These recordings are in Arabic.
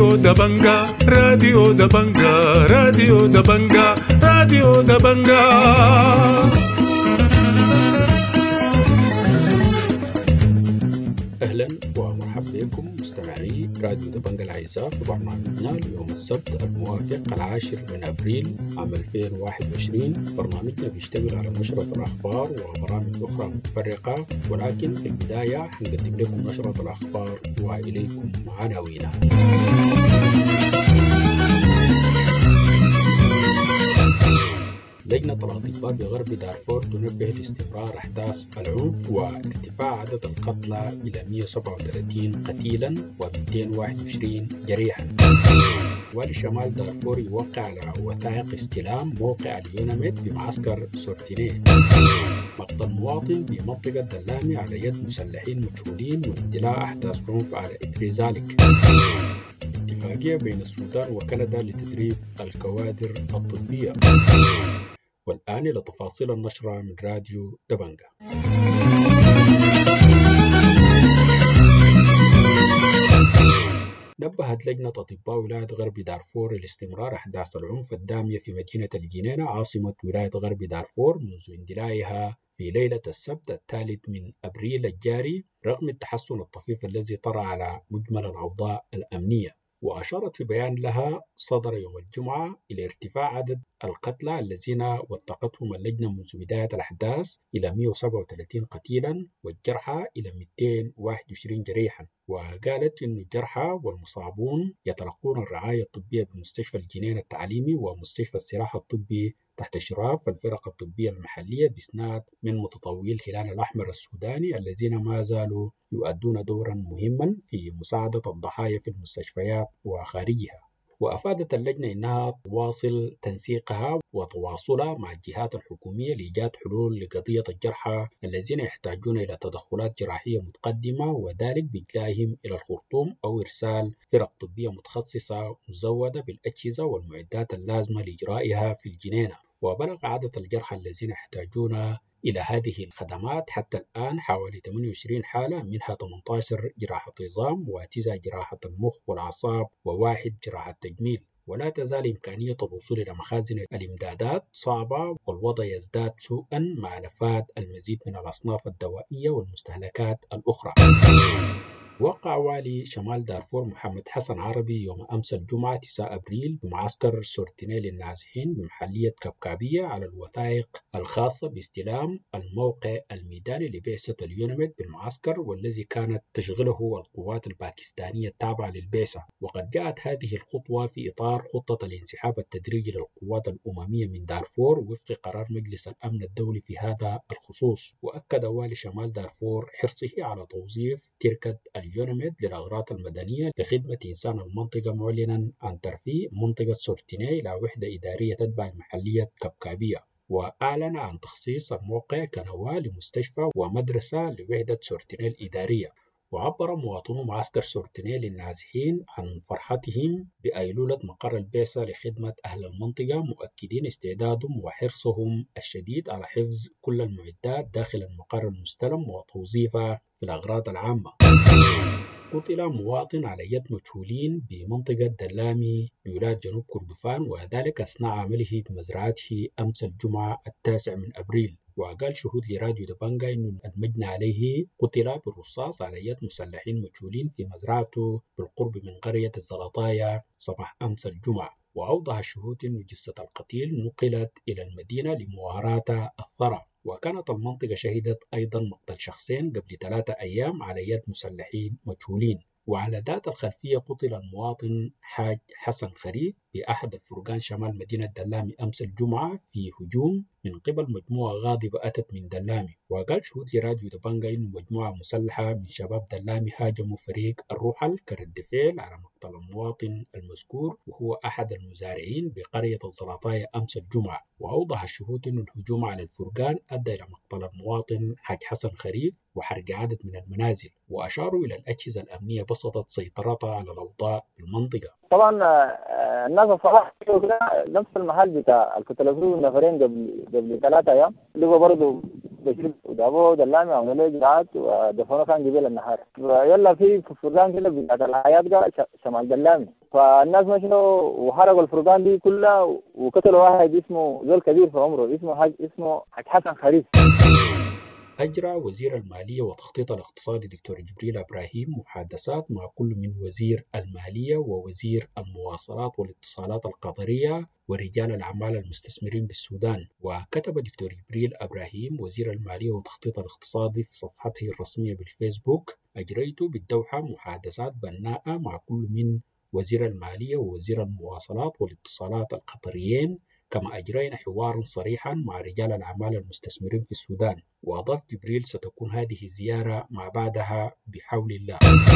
راديو دبنجا راديو دبنجا راديو دبنجا راديو دبنجا. أهلا ومرحبا بكم مستمعي راديو دبنجا الأعزاء في برنامجنا اليوم السبت الموافق 10 من أبريل عام 2021. برنامجنا بيشتمل على نشرة الأخبار وبرامج أخرى متفرقة، ولكن في البداية هنقدم لكم نشرة الأخبار وإليكم عناوينها. لجنة الأطباء بغرب دارفور تنبه لاستمرار أحداث العنف وارتفاع عدد القتلى إلى 137 قتيلا و221 جريحا. والي شمال دارفور يوقع على وثائق استلام موقع اليونميت بمعسكر سورتيني. مقتل مواطن بمنطقة دلامي على يد مسلحين مجهولين واندلاع أحداث عنف على إثر ذلك. اتفاقية بين السودان وكندا لتدريب الكوادر الطبية. والآن إلى تفاصيل النشرة من راديو دبنجا. نبهت لجنة أطباء ولاية غرب دارفور لاستمرار أحداث العنف الدامية في مدينة الجنينة عاصمة ولاية غرب دارفور منذ اندلاعها في ليلة السبت 3 من أبريل الجاري، رغم التحسن الطفيف الذي طرأ على مجمل الأوضاع الأمنية. وأشارت في بيان لها صدر يوم الجمعة إلى ارتفاع عدد القتلى الذين وثقتهم اللجنة منذ بداية الأحداث إلى 137 قتيلا والجرحى إلى 221 جريحا. وقالت إن الجرحى والمصابون يتلقون الرعاية الطبية بمستشفى الجنين التعليمي ومستشفى السلاح الطبي تحت إشراف الفرق الطبية المحلية بإسناد من متطوعي الهلال الأحمر السوداني الذين ما زالوا يؤدون دورا مهما في مساعدة الضحايا في المستشفيات وخارجها. وأفادت اللجنة أنها تواصل تنسيقها وتواصلها مع الجهات الحكومية لإيجاد حلول لقضية الجرحى الذين يحتاجون إلى تدخلات جراحية متقدمة، وذلك بإجلائهم إلى الخرطوم أو إرسال فرق طبية متخصصة مزودة بالأجهزة والمعدات اللازمة لإجرائها في الجنينة. وبلغ عدد الجرحى الذين يحتاجون إلى هذه الخدمات حتى الآن حوالي 28 حالة، منها 18 جراحة عظام و9 جراحة المخ والأعصاب و1 جراحة تجميل. ولا تزال إمكانية الوصول إلى مخازن الإمدادات صعبة، والوضع يزداد سوءا مع نفاذ المزيد من الأصناف الدوائية والمستهلكات الأخرى. وقع والي شمال دارفور محمد حسن عربي يوم أمس الجمعة 9 أبريل بمعسكر سورتيني للنازحين بمحلية كبكابية على الوثائق الخاصة باستلام الموقع الميداني لبعثة اليونميت بالمعسكر، والذي كانت تشغله القوات الباكستانية التابعة للبعثة. وقد جاءت هذه الخطوة في إطار خطة الانسحاب التدريجي للقوات الأممية من دارفور وفق قرار مجلس الأمن الدولي في هذا الخصوص. وأكد والي شمال دارفور حرصه على توظيف تركة اليونميت للأغراض المدنية لخدمة إنسان المنطقة، معلنا عن ترفيه منطقة سورتيني إلى وحدة إدارية تتبع المحلية كبكابية. وأعلن عن تخصيص الموقع كنواة لمستشفى ومدرسة لوحدة سورتيني الإدارية. وعبر مواطنو معسكر سورتيني للنازحين عن فرحتهم بأيلولة مقر البعثة لخدمة أهل المنطقة، مؤكدين استعدادهم وحرصهم الشديد على حفظ كل المعدات داخل المقر المستلم وتوظيفها في الأغراض العامة. قتل مواطن على يد مجهولين بمنطقة دلامي بولاية جنوب كردفان، وذلك أثناء عمله بمزرعته أمس الجمعة 9 من أبريل. وقال شهود لراديو دبنجا أن المجني عليه قتل بالرصاص على يد مسلحين مجهولين في مزرعته بالقرب من قرية الزلطايا صباح أمس الجمعة. وأوضح الشهود أن جثة القتيل نقلت إلى المدينة لمواراة الثرى. وكانت المنطقة شهدت أيضا مقتل شخصين قبل 3 أيام على يد مسلحين مجهولين. وعلى ذات الخلفية قتل المواطن حاج حسن خريف بأحد الفرقان شمال مدينة دلامي أمس الجمعة في هجوم من قبل مجموعة غاضبة أتت من دلامي. وقال شهود لراديو دبنجا إن مجموعة مسلحة من شباب دلامي هاجموا فريق الروحل كرد فعل على مقتل المواطن المذكور وهو أحد المزارعين بقرية الزلاطايا أمس الجمعة. وأوضح الشهود أن الهجوم على الفرقان أدى إلى مقتل المواطن حاج حسن خريف وحرق عدد من المنازل. وأشاروا إلى الأجهزة الأمنية بسطت سيطرتها على الأوضاع في المنطقة. طبعا الناس الصراحة نفس المحل بتاع القتلوا فيه نفرين قبل 3 أيام لقوا برضه بشرب وجابوه دلامي عملوا له إجراءات ودفنوه كان قبل النهار. يلا في فرقان كده بتاعت الحياة شمال دلامي فالناس مشوا وحرقوا الفرقان دي كلها وقتلوا واحد اسمه زول كبير في عمره اسمه حاج حسن خريف. أجرى وزير المالية وتخطيط الاقتصادي دكتور جبريل إبراهيم محادثات مع كل من وزير المالية ووزير المواصلات والاتصالات القطرية ورجال الأعمال المستثمرين بالسودان. وكتب دكتور جبريل إبراهيم وزير المالية وتخطيط الاقتصادي في صفحته الرسمية بالفيسبوك: أجريت بالدوحة محادثات بناءة مع كل من وزير المالية ووزير المواصلات والاتصالات القطريين، كما أجرينا حوارا صريحا مع رجال الأعمال المستثمرين في السودان. وأضاف جبريل: ستكون هذه زيارة ما بعدها بحول الله.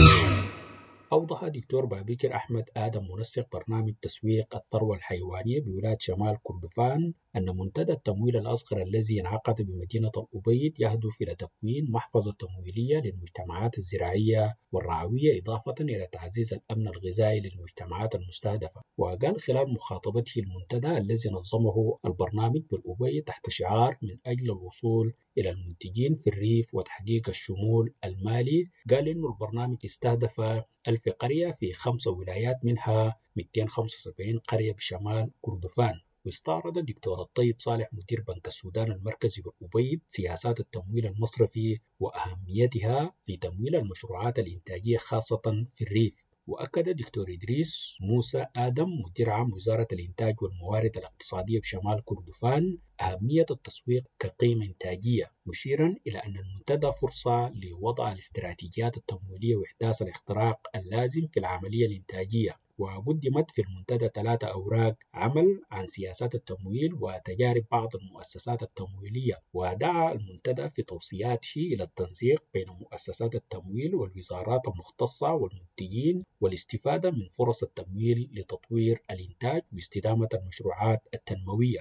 أوضح دكتور بابكر أحمد آدم منسق برنامج تسويق الثروة الحيوانية بولاية شمال كردفان أن منتدى التمويل الأصغر الذي انعقد بمدينة الأبيض يهدف إلى تكوين محفظة تمويلية للمجتمعات الزراعية والرعوية، إضافة إلى تعزيز الأمن الغذائي للمجتمعات المستهدفة. وقال خلال مخاطبته المنتدى الذي نظمه البرنامج بالأبيض تحت شعار من أجل الوصول إلى المنتجين في الريف وتحقيق الشمول المالي، قال إنه البرنامج استهدف 1000 قرية في 5 ولايات منها 275 قرية بشمال كردفان. واستعرض الدكتور الطيب صالح مدير بنك السودان المركزي بالأبيض سياسات التمويل المصرفي وأهميتها في تمويل المشروعات الإنتاجية خاصة في الريف. وأكد دكتور إدريس موسى آدم مدير عام وزارة الإنتاج والموارد الاقتصادية بشمال كردفان أهمية التسويق كقيمة إنتاجية، مشيرا إلى أن المنتدى فرصة لوضع الاستراتيجيات التمويلية وإحداث الاختراق اللازم في العملية الإنتاجية. وقدمت في المنتدى 3 أوراق عمل عن سياسات التمويل وتجارب بعض المؤسسات التمويلية. ودعا المنتدى في توصياته إلى التنسيق بين مؤسسات التمويل والوزارات المختصة والمنتجين والاستفادة من فرص التمويل لتطوير الإنتاج واستدامة المشروعات التنموية.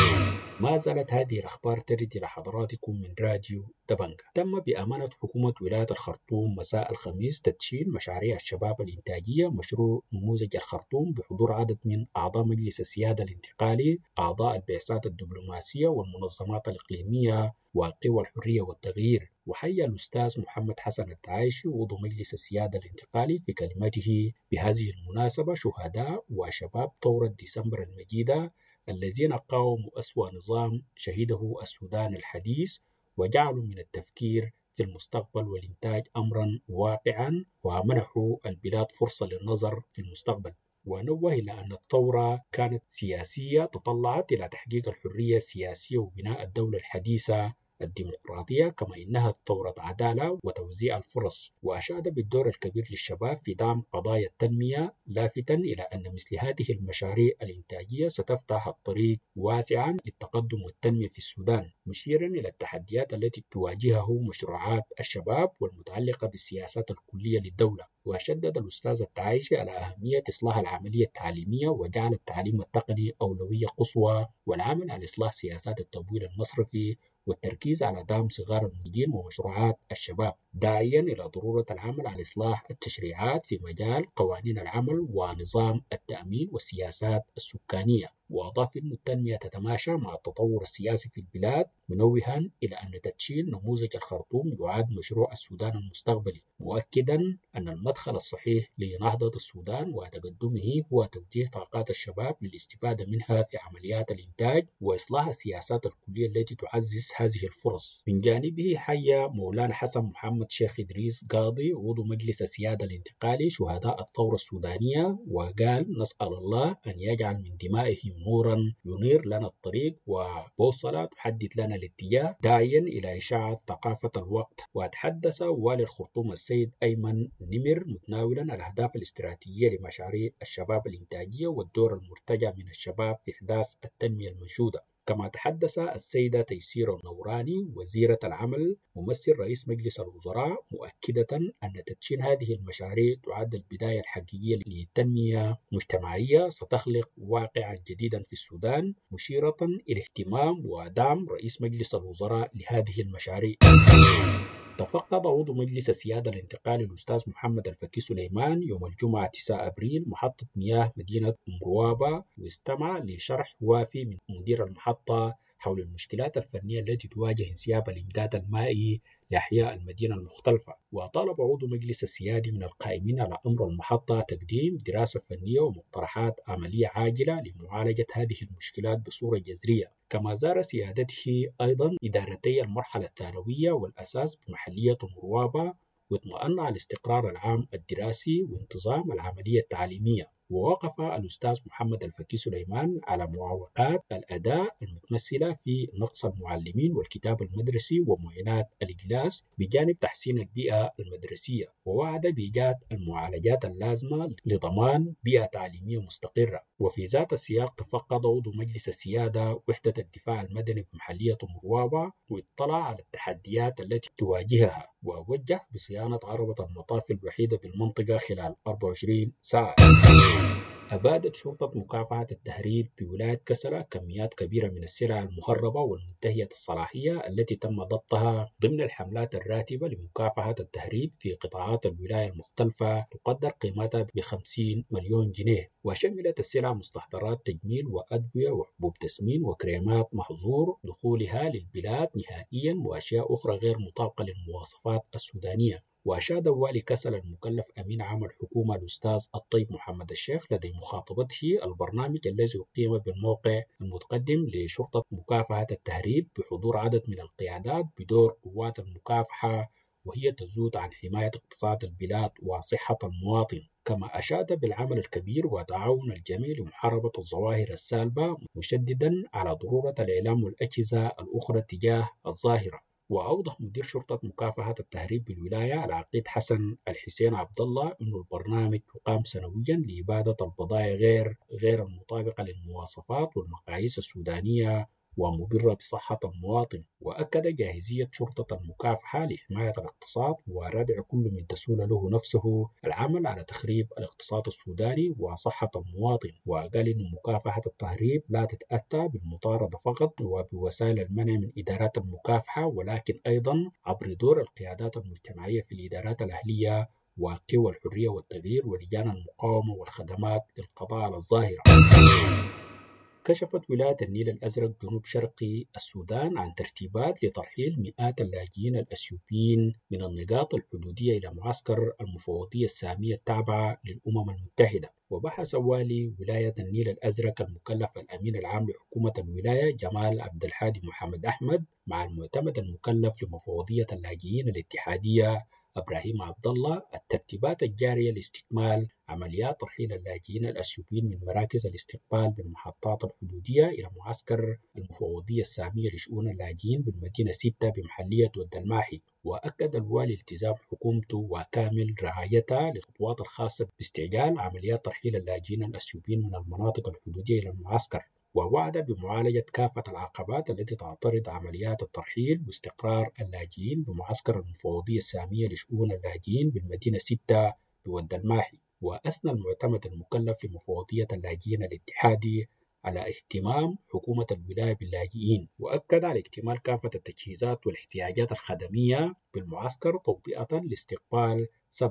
ما زالت هذه الأخبار ترد إلى حضراتكم من راديو دبنجة. تم بأمانة حكومة ولاية الخرطوم مساء الخميس تدشين مشاريع الشباب الإنتاجية مشروع نموذج الخرطوم بحضور عدد من أعضاء مجلس السيادة الانتقالي، أعضاء البعثات الدبلوماسية والمنظمات الإقليمية والقوى الحرية والتغيير. وحيا الأستاذ محمد حسن التعايشي عضو مجلس السيادة الانتقالي في كلمته بهذه المناسبة شهداء وشباب ثورة ديسمبر المجيدة الذين قاوموا أسوأ نظام شهده السودان الحديث وجعلوا من التفكير في المستقبل والإنتاج أمرا واقعا ومنحوا البلاد فرصة للنظر في المستقبل. ونوه إلى أن الثورة كانت سياسية تطلعت إلى تحقيق الحرية السياسية وبناء الدولة الحديثة الديمقراطية، كما إنها ثورة عدالة وتوزيع الفرص. وأشاد بالدور الكبير للشباب في دعم قضايا التنمية، لافتا إلى أن مثل هذه المشاريع الإنتاجية ستفتح الطريق واسعا للتقدم والتنمية في السودان، مشيرا إلى التحديات التي تواجهه مشروعات الشباب والمتعلقة بالسياسات الكلية للدولة. وشدد الأستاذ التعايشي على أهمية إصلاح العملية التعليمية وجعل التعليم التقني أولوية قصوى، والعمل على إصلاح سياسات التمويل المصرفي والتركيز على دعم صغار المنتجين ومشروعات الشباب، داعيا إلى ضرورة العمل على إصلاح التشريعات في مجال قوانين العمل ونظام التأمين والسياسات السكانية. وأضاف أن التنمية تتماشى مع التطور السياسي في البلاد، منوها إلى أن تدشين نموذج الخرطوم يعد مشروع السودان المستقبلي، مؤكدا أن المدخل الصحيح لنهضة السودان وتقدمه هو توجيه طاقات الشباب للاستفادة منها في عمليات الإنتاج وإصلاح السياسات الكلية التي تعزز هذه الفرص. من جانبه حيا مولانا حسن محمد شيخ إدريس قاضي عضو مجلس السيادة الانتقالي شهداء الثورة السودانية، وقال: نسأل الله أن يجعل من دمائهم نورا ينير لنا الطريق وبوصلة تحدد لنا الاتجاه، داعيا إلى إشاعة ثقافة الوقت. وتحدث والي الخرطوم السيد أيمن نمر متناولا الأهداف الاستراتيجية لمشاريع الشباب الإنتاجية والدور المرتجى من الشباب في إحداث التنمية المنشودة. كما تحدث السيدة تيسير النوراني وزيرة العمل ممثل رئيس مجلس الوزراء، مؤكدة أن تدشين هذه المشاريع تعد البداية الحقيقية لتنمية مجتمعية ستخلق واقعا جديدا في السودان، مشيرة إلى اهتمام ودعم رئيس مجلس الوزراء لهذه المشاريع. تفقد عضو مجلس السيادة الانتقالي الأستاذ محمد الفكي سليمان يوم الجمعة 9 أبريل محطة مياه مدينة مروابة، واستمع لشرح وافي من مدير المحطة حول المشكلات الفنية التي تواجه انسياب الإمداد المائي لأحياء المدينة المختلفة. وطالب عضو مجلس السيادي من القائمين على أمر المحطة تقديم دراسة فنية ومقترحات عملية عاجلة لمعالجة هذه المشكلات بصورة جذرية. كما زار سيادته أيضا إدارتي المرحلة الثانوية والأساس بمحلية مروابة، واطمأن على الاستقرار العام الدراسي وانتظام العملية التعليمية. ووقف الأستاذ محمد الفكي سليمان على معوقات الأداء المتمثلة في نقص المعلمين والكتاب المدرسي ومعينات الإجلاس بجانب تحسين البيئة المدرسية، ووعد بإيجاد المعالجات اللازمة لضمان بيئة تعليمية مستقرة. وفي ذات السياق تفقد عضو مجلس السيادة وحدة الدفاع المدني بمحلية مروابة، واطلع على التحديات التي تواجهها، ووجه بصيانة عربة المطاف الوحيدة بالمنطقة خلال 24 ساعة. أبادت شرطة مكافحة التهريب بولاية كسلة كميات كبيرة من السلع المهربة والمنتهية الصلاحية التي تم ضبطها ضمن الحملات الراتبة لمكافحة التهريب في قطاعات الولاية المختلفة، تقدر قيمتها ب50 مليون جنيه. وشملت السلع مستحضرات تجميل وأدوية وحبوب تسمين وكريمات محظور دخولها للبلاد نهائيا، وأشياء أخرى غير مطابقة للمواصفات السودانية. وأشاد والي كسل المكلف أمين عام الحكومة الأستاذ الطيب محمد الشيخ لدى مخاطبته البرنامج الذي أقيم بالموقع المتقدم لشرطة مكافحة التهريب بحضور عدد من القيادات بدور قوات المكافحة، وهي تزود عن حماية اقتصاد البلاد وصحة المواطن. كما أشاد بالعمل الكبير وتعاون الجميع لمحاربة الظواهر السالبة، مشددا على ضرورة الإعلام والأجهزة الأخرى تجاه الظاهرة. وأوضح مدير شرطة مكافحة التهريب بالولاية العقيد حسن الحسين عبد الله أن البرنامج يقام سنويا لإبادة البضائع غير المطابقة للمواصفات والمقاييس السودانية ومضرة بصحة المواطن. وأكد جاهزية شرطة المكافحة لحماية الاقتصاد وردع كل من تسول له نفسه العمل على تخريب الاقتصاد السوداني وصحة المواطن. وقال إن مكافحة التهريب لا تتأتى بالمطاردة فقط وبوسائل المنع من إدارات المكافحة، ولكن أيضا عبر دور القيادات المجتمعية في الإدارات الأهلية وقوى الحرية والتغيير ولجان المقاومة والخدمات للقضاء على الظاهرة. كشفت ولاية النيل الأزرق جنوب شرقي السودان عن ترتيبات لترحيل مئات اللاجئين الأثيوبيين من النقاط الحدودية إلى معسكر المفوضية السامية التابعة للأمم المتحدة. وبحث والي ولاية النيل الأزرق المكلف الأمين العام لحكومة الولاية جمال عبد الحادي محمد أحمد مع المعتمد المكلف لمفوضية اللاجئين الاتحادية إبراهيم عبد الله الترتيبات الجارية لاستكمال عمليات ترحيل اللاجئين الأثيوبيين من مراكز الاستقبال بالمحطات الحدودية إلى معسكر المفوضية السامية لشؤون اللاجئين بالمدينة 6 بمحلية والدلماحي. وأكد الوالي التزام حكومته وكامل رعايتها للخطوات الخاصة باستعجال عمليات ترحيل اللاجئين الأثيوبيين من المناطق الحدودية إلى المعسكر، ووعد بمعالجة كافة العقبات التي تعترض عمليات الترحيل واستقرار اللاجئين بمعسكر المفوضية السامية لشؤون اللاجئين بالمدينة 6 بود الماحي. وأثنى المعتمد المكلف لمفوضية اللاجئين الاتحادي على اهتمام حكومة الولاية باللاجئين، وأكد على اكتمال كافة التجهيزات والاحتياجات الخدمية بالمعسكر توطئة لاستقبال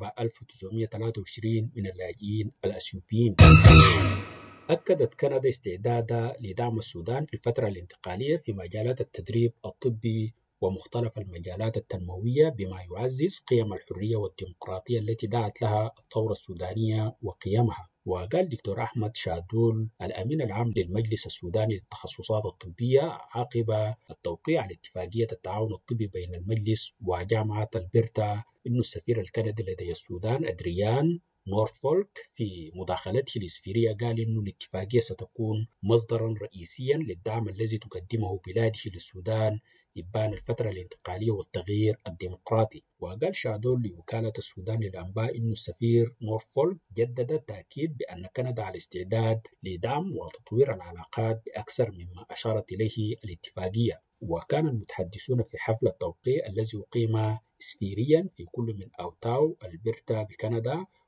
7923 من اللاجئين الأثيوبيين. أكدت كندا استعدادها لدعم السودان في الفترة الانتقالية في مجالات التدريب الطبي ومختلف المجالات التنموية بما يعزز قيم الحرية والديمقراطية التي دعت لها الثورة السودانية وقيمها. وقال دكتور أحمد شادول الأمين العام للمجلس السوداني للتخصصات الطبية عقب التوقيع على اتفاقية التعاون الطبي بين المجلس وجامعة البرتا إنه السفير الكندي لدى السودان أدريان نورفولك في مداخلته الإسفيرية قال إنه الاتفاقية ستكون مصدرا رئيسيا للدعم الذي تقدمه بلاده للسودان إبان الفترة الانتقالية والتغيير الديمقراطي. وقال شادول لوكالة السودان للأنباء إنه السفير نورفولك جدد التأكيد بأن كندا على استعداد لدعم وتطوير العلاقات بأكثر مما أشارت إليه الاتفاقية. وكان المتحدثون في حفل التوقيع الذي أقيم إسفيريا في كل من أوتاو البرتا بكندا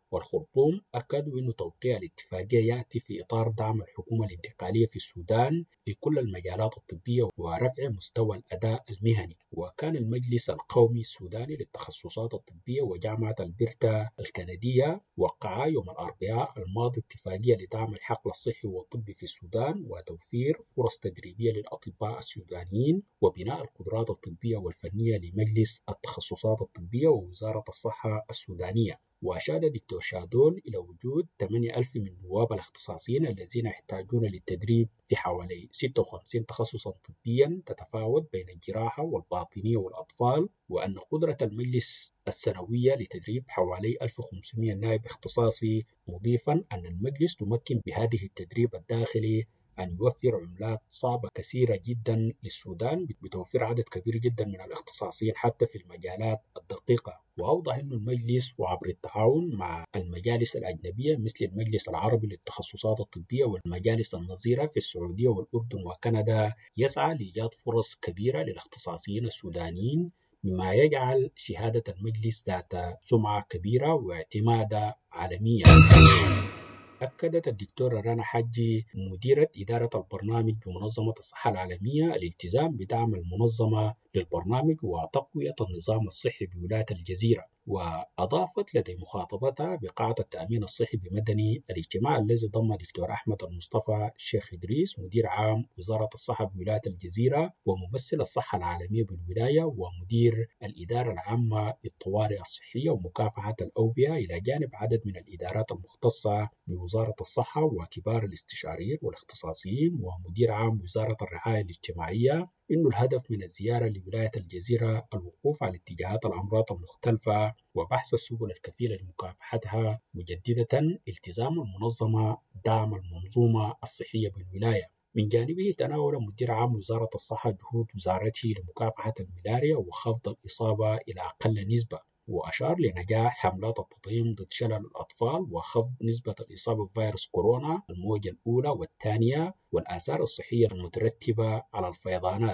والخرطوم أكدوا أن توقيع الاتفاقية يأتي في إطار دعم الحكومة الانتقالية في السودان في كل المجالات الطبية ورفع مستوى الأداء المهني. وكان المجلس القومي السوداني للتخصصات الطبية وجامعة البرتا الكندية وقعا يوم الأربعاء الماضي اتفاقية لدعم الحقل الصحي والطبي في السودان وتوفير فرص تدريبية للأطباء السودانيين وبناء القدرات الطبية والفنية لمجلس التخصصات الطبية ووزارة الصحة السودانية. وأشاد الدكتور شادول إلى وجود 8,000 من نواب الاختصاصيين الذين يحتاجون للتدريب في حوالي 56 تخصصا طبيا تتفاوت بين الجراحة والباطنية والأطفال، وأن قدرة المجلس السنوية لتدريب حوالي 1500 نائب اختصاصي، مضيفا أن المجلس تمكن بهذه التدريب الداخلي أن يوفر عملات صعبة كثيرة جدا للسودان بتوفير عدد كبير جدا من الاختصاصيين حتى في المجالات الدقيقة. وأوضح أن المجلس وعبر التعاون مع المجالس الأجنبية مثل المجلس العربي للتخصصات الطبية والمجالس النظيرة في السعودية والأردن وكندا يسعى لإيجاد فرص كبيرة للاختصاصيين السودانيين، مما يجعل شهادة المجلس ذات سمعة كبيرة واعتماد عالميا. أكدت الدكتورة رنا حجي مديرة إدارة البرنامج بمنظمة الصحة العالمية الالتزام بدعم المنظمة للبرنامج وتقوية النظام الصحي بولاية الجزيرة. وأضافت لدي مخاطبتها بقاعة التأمين الصحي بمدني الاجتماع الذي ضم دكتور أحمد المصطفى الشيخ إدريس مدير عام وزارة الصحة بولاية الجزيرة وممثل الصحة العالمية بالولاية ومدير الإدارة العامة للطوارئ الصحية ومكافحة الأوبئة، إلى جانب عدد من الإدارات المختصة بوزارة الصحة وكبار الاستشاريين والاختصاصيين ومدير عام وزارة الرعاية الاجتماعية، إن الهدف من الزيارة لولاية الجزيرة الوقوف على اتجاهات الأمراض المختلفة وبحث السبل الكفيلة لمكافحتها، مجددة التزام المنظمة دعم المنظومة الصحية بالولاية. من جانبه تناول مدير عام وزارة الصحة جهود وزارته لمكافحة الملاريا وخفض الإصابة إلى أقل نسبة، وأشار لنجاح حملات التطعيم ضد شلل الأطفال وخفض نسبة الإصابة بفيروس كورونا الموجة الأولى والثانية والآثار الصحية المترتبة على الفيضانات.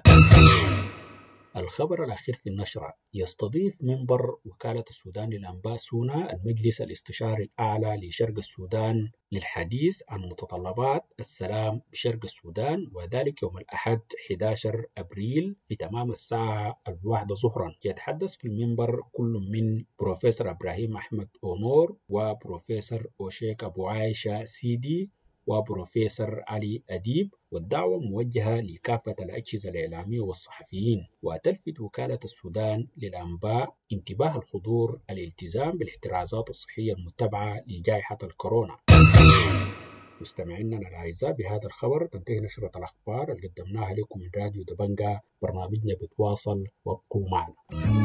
الخبر الأخير في النشرة: يستضيف منبر وكالة السودان للأنباء سونا المجلس الاستشاري الأعلى لشرق السودان للحديث عن متطلبات السلام بشرق السودان، وذلك يوم الأحد 11 أبريل في تمام الساعة 1 ظهرا. يتحدث في المنبر كل من بروفيسور إبراهيم أحمد أونور وبروفيسور أوشيك أبو عايشة سيدي وبروفيسور علي أديب، والدعوة موجهة لكافة الأجهزة الإعلامية والصحفيين. وتلفت وكالة السودان للأنباء انتباه الحضور الالتزام بالاحترازات الصحية المتبعة لجائحة الكورونا. مستمعينا الأعزاء، بهذا الخبر تنتهي نشرة الأخبار اللي قدمناها لكم من راديو دبنجة. برنامجنا بتواصل، وابقوا معنا.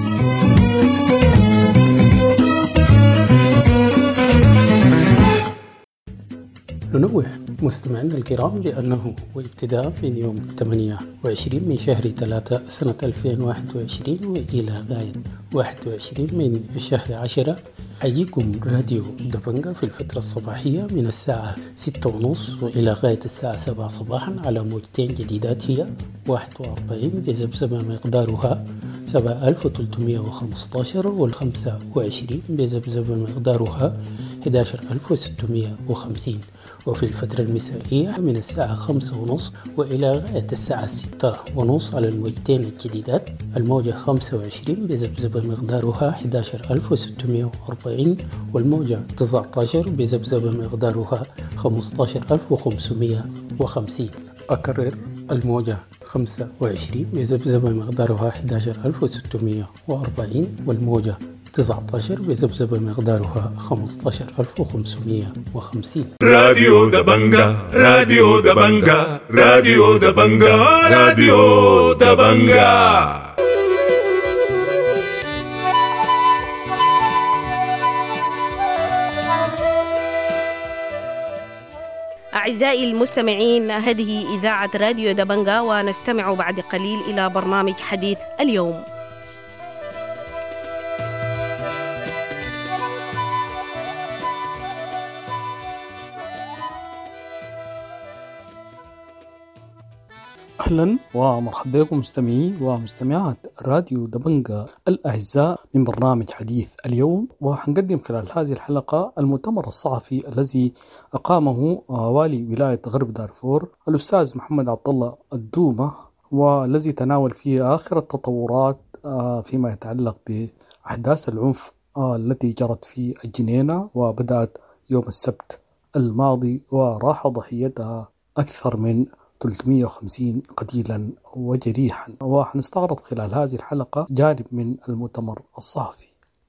ننوه مستمعينا الكرام بأنه وابتداء من يوم 28 من شهر 3 سنة 2021 وإلى غاية 21 من شهر 10 حييكم راديو دبنجة في الفترة الصباحية من الساعة 6:30 وإلى غاية الساعة 7 صباحا على موجتين جديدات هي 41 بذبذبة مقدارها 7315 و25 بذبذبة مقدارها 11650. وفي الفترة المسائية من الساعة 5:30 وإلى غاية الساعة 6:30 على الموجتين الجديدات الموجة 25 بذبذبة مقدارها 11640 والموجة 19 بذبذبة مقدارها 15550. أكرر: الموجة 25 بذبذبة مقدارها 11640 والموجة 19 بذبذبة مقدارها 15550. راديو دبنجة، راديو دبنجة، راديو دبنجة، راديو دبنجة. أعزائي المستمعين، هذه إذاعة راديو دبنجة، ونستمع بعد قليل إلى برنامج حديث اليوم. أهلا ومرحبا بكم مستمعي ومستمعات راديو دبنجة الأعزاء من برنامج حديث اليوم. وحنقدم خلال هذه الحلقة المؤتمر الصحفي الذي أقامه والي ولاية غرب دارفور الأستاذ محمد عبد الله الدومة، والذي تناول فيه آخر التطورات فيما يتعلق بأحداث العنف التي جرت في الجنينة وبدأت يوم السبت الماضي وراح ضحيتها أكثر من 350 قتيلا وجريحا. وحنستعرض خلال هذه الحلقة جانب من المؤتمر الصحفي.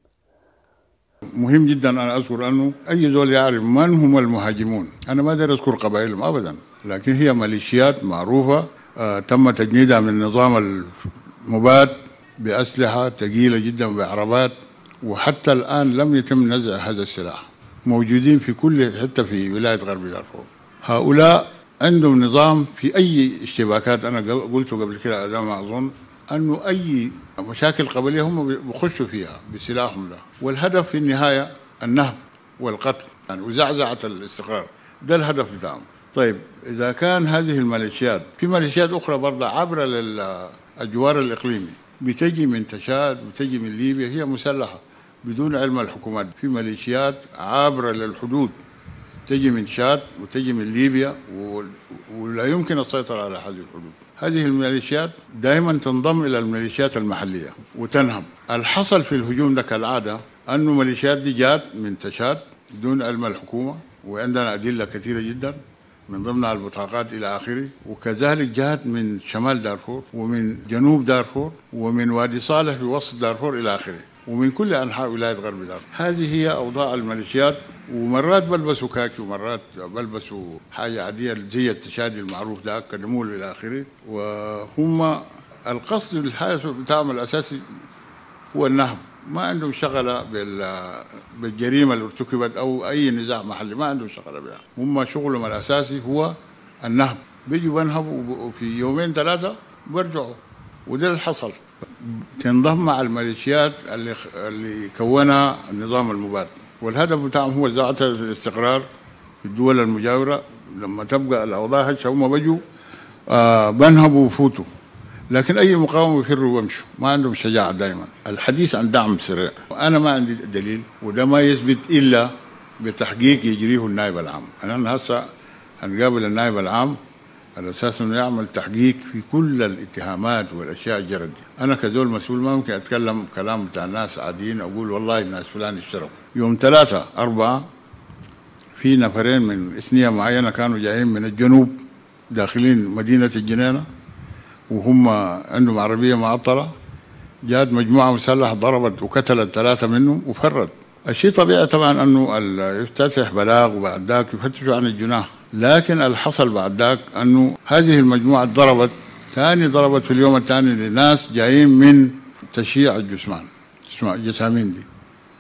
مهم جدا أنا أذكر أنه أي زول يعرف من هم المهاجمون. أنا ما أدري أذكر قبائلهم أبدا، لكن هي ميليشيات معروفة تم تجنيدها من النظام المباد بأسلحة ثقيلة جدا بعربات، وحتى الآن لم يتم نزع هذا السلاح، موجودين في كل حتة في ولاية غرب دارفور. هؤلاء عندهم نظام في أي اشتباكات، أنا قلته قبل كده على ما أظن أنه أي مشاكل قبلية هم بيخشوا فيها بسلاحهم ده، والهدف في النهاية النهب والقتل يعني وزعزعة الاستقرار، ده الهدف بتاعهم. طيب إذا كان هذه الميليشيات، في ميليشيات أخرى برضه عبر للجوار الإقليمي، بتجي من تشاد بتجي من ليبيا، هي مسلحة بدون علم الحكومات. في ميليشيات عابرة للحدود تجي من تشاد وتجي من ليبيا ولا يمكن السيطرة على هذه الحدود. هذه الميليشيات دائما تنضم إلى الميليشيات المحلية وتنهب. الحصل في الهجوم ده كالعادة أنه ميليشيات دي جات من تشاد بدون علم الحكومة، وعندنا أدلة كثيرة جدا من ضمنها البطاقات إلى آخره، وكذلك جاءت من شمال دارفور ومن جنوب دارفور ومن وادي صالح في وسط دارفور إلى آخره، ومن كل أنحاء ولاية غرب دارفور. هذه هي أوضاع الميليشيات، ومرات بلبسوا كاكي ومرات بلبسوا حاجة عادية زي التشادي المعروف ده كدمول إلى آخره. وهم القصد الحادث بتاعهم الأساسي هو النهب، ما عندهم شغلة بالجريمة اللي ارتكبت أو أي نزاع محلي، ما عندهم شغلة بها. هم شغلهم الأساسي هو النهب، بيجوا بنهبوا وفي يومين ثلاثة برجعوا، وده اللي حصل. تنضم مع الميليشيات اللي كونها النظام المباد، والهدف بتاعهم هو زعزعة الاستقرار في الدول المجاورة. لما تبقى الأوضاع هشة هم بيجوا بنهبوا وفوتوا، لكن أي مقاومة يفروا ويمشوا، ما عندهم شجاعة. دائما الحديث عن دعم سريع، وأنا ما عندي دليل، وده ما يثبت إلا بتحقيق يجريه النائب العام. أنا هسه هنقابل النائب العام على أساس إنه يعمل تحقيق في كل الاتهامات والأشياء الجرد دي. أنا كزول مسؤول ما ممكن أتكلم كلام بتاع الناس عاديين أقول والله الناس فلان اشتروا. يوم 3/4 في نفرين من إثنية معينة كانوا جايين من الجنوب داخلين مدينة الجنينة، وهم عندهم عربية معطلة، جات مجموعة مسلحة ضربت وقتلت 3 منهم وفرت. الشيء طبيعي طبعا أنه يفتتح بلاغ وبعد ذاك يفتشوا عن الجناح، لكن الحصل بعد ذاك أنه هذه المجموعة ضربت في اليوم الثاني لناس جايين من تشييع الجسامين دي،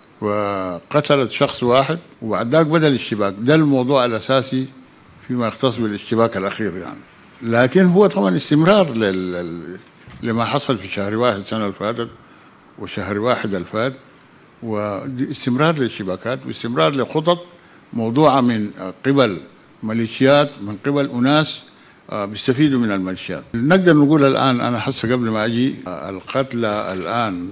وقتلت شخص واحد، وبعد ذاك بدأ الاشتباك. ده الموضوع الأساسي فيما يختص بالاشتباك الأخير يعني. لكن هو طبعا استمرار لما حصل في شهر 1 السنة اللي فاتت وشهر 1 الفات، واستمرار للشباكات واستمرار لخطط موضوعة من قبل ميليشيات، من قبل أناس بيستفيدوا من الميليشيات. نقدر نقول الآن أنا حاسة قبل ما أجي القتلى الآن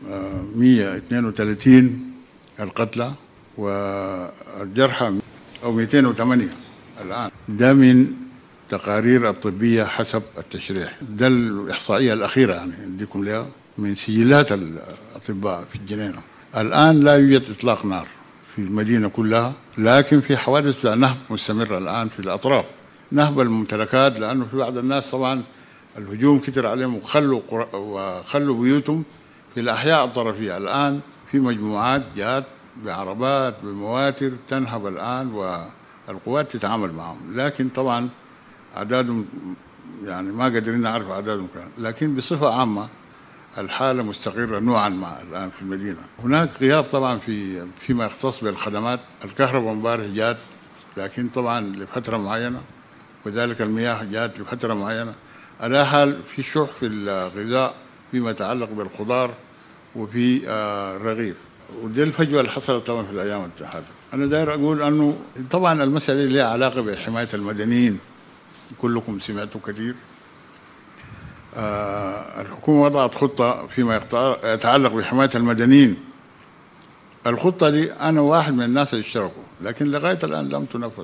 132 القتلى، والجرحى أو 208 الآن. ده من تقارير الطبية حسب التشريح، ده الإحصائية الأخيرة يعني أديكم لها من سجلات الأطباء في الجنينة. الآن لا يوجد إطلاق نار في المدينة كلها، لكن في حوادث نهب مستمرة الآن في الأطراف، نهب الممتلكات، لأنه في بعض الناس طبعا الهجوم كتر عليهم وخلوا بيوتهم في الأحياء الطرفية. الآن في مجموعات جات بعربات بمواتر تنهب الآن، والقوات تتعامل معهم، لكن طبعا أعدادهم يعني ما قادرين نعرف أعدادهم كان. لكن بصفة عامة الحالة مستقرة نوعا ما الآن في المدينة. هناك غياب طبعا فيما يختص بالخدمات. الكهرباء امبارح جات، لكن طبعا لفترة معينة، وذلك المياه جات لفترة معينة. على حال في شح في الغذاء فيما يتعلق بالخضار وفي الرغيف، ودي الفجوة اللي حصلت طبعا في الأيام الحالية. أنا داير أقول أنه طبعا المسألة لها علاقة بحماية المدنيين، كلكم سمعتوا كثير، الحكومة وضعت خطة فيما يتعلق بحماية المدنيين. الخطة دي أنا واحد من الناس اللي اشتركوا، لكن لغاية الآن لم تنفذ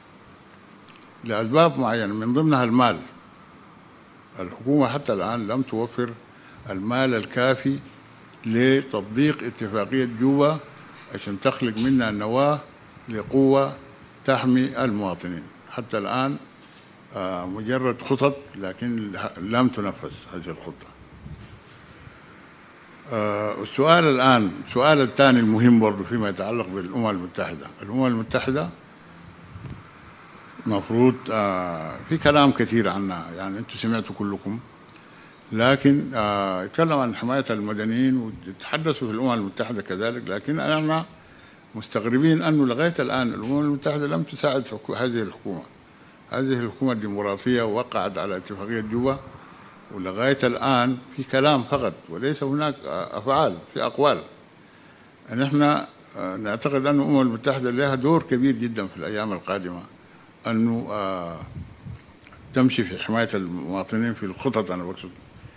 لأسباب معينة، من ضمنها المال. الحكومة حتى الآن لم توفر المال الكافي لتطبيق اتفاقية جوبا عشان تخلق منها النواة لقوة تحمي المواطنين. حتى الآن مجرد خطط، لكن لم تنفذ هذه الخطة. السؤال الآن، السؤال الثاني المهم برضو فيما يتعلق بالأمم المتحدة. الأمم المتحدة مفروض في كلام كثير عنها، يعني أنتم سمعتوا كلكم، لكن يتكلم عن حماية المدنيين ويتحدثوا في الأمم المتحدة كذلك، لكن احنا مستغربين أنه لغاية الآن الأمم المتحدة لم تساعد هذه الحكومة. هذه الحكومة الديمقراطية وقعت على اتفاقية جوبا، ولغاية الآن في كلام فقط وليس هناك أفعال، في أقوال. نحن نعتقد أن الأمم المتحدة لها دور كبير جدا في الأيام القادمة، أنه تمشي في حماية المواطنين في الخطط. أنا بقصد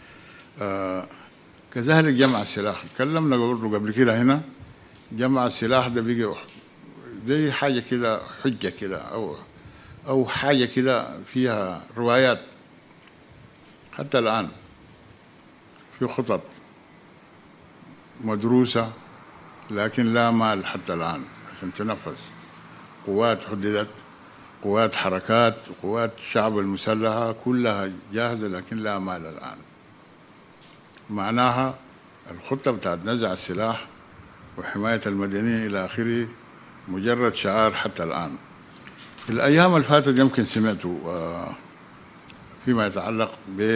كذلك جمع السلاح، تكلمنا قبل كده هنا. جمع السلاح ده بقى زي حاجة كده، حجة كده أو حاجة كده فيها روايات. حتى الآن في خطط مدروسة، لكن لا مال حتى الآن عشان تنفذ. قوات حددت، قوات حركات، قوات الشعب المسلحة كلها جاهزة، لكن لا مال الآن. معناها الخطة بتاعت نزع السلاح وحماية المدنيين إلى آخره مجرد شعار حتى الآن. في الأيام اللي فاتت يمكن سمعتوا فيما يتعلق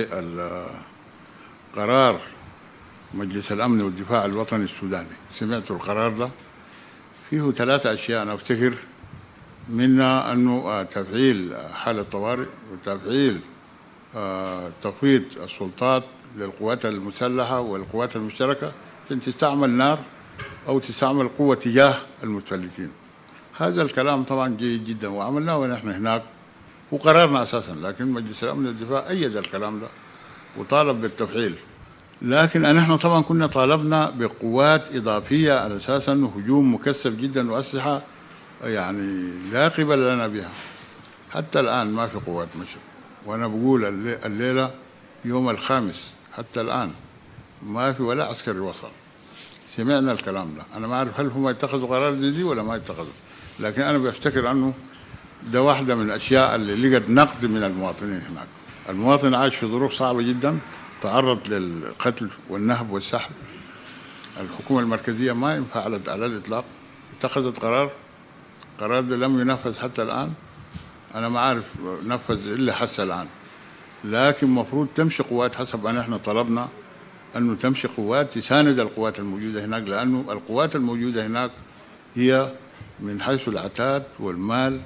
بقرار مجلس الأمن والدفاع الوطني السوداني. سمعتوا القرار ده؟ فيه 3 أشياء أنا أفتكر، منها أنه تفعيل حالة طوارئ، وتفعيل تفويض السلطات للقوات المسلحة والقوات المشتركة عشان تستعمل نار أو تستعمل قوة تجاه المتفلتين. هذا الكلام طبعا جيد جدا وعملناه ونحن هناك وقررنا أساسا، لكن مجلس الأمن والدفاع أيد الكلام ده وطالب بالتفعيل. لكن نحن طبعا كنا طالبنا بقوات إضافية على أساس أنه هجوم مكثف جدا وأسلحة يعني لا قبل لنا بها. حتى الآن ما في قوات مشي، وأنا بقول الليلة يوم 5 حتى الآن ما في ولا عسكري وصل. سمعنا الكلام ده، أنا ما أعرف هل هم يتخذوا قرار دي ولا ما يتخذوا، لكن أنا بفتكر أنه ده واحدة من الأشياء اللي لقت نقد من المواطنين هناك. المواطن عايش في ظروف صعبة جدا، تعرض للقتل والنهب والسحب. الحكومة المركزية ما انفعلت على الإطلاق، اتخذت قرار ده لم ينفذ حتى الآن. أنا ما أعرف نفذ إلا حتى الآن، لكن مفروض تمشي قوات حسب أن احنا طلبنا أنه تمشي قوات تساند القوات الموجودة هناك، لأنه القوات الموجودة هناك هي من حيث العتاد والمال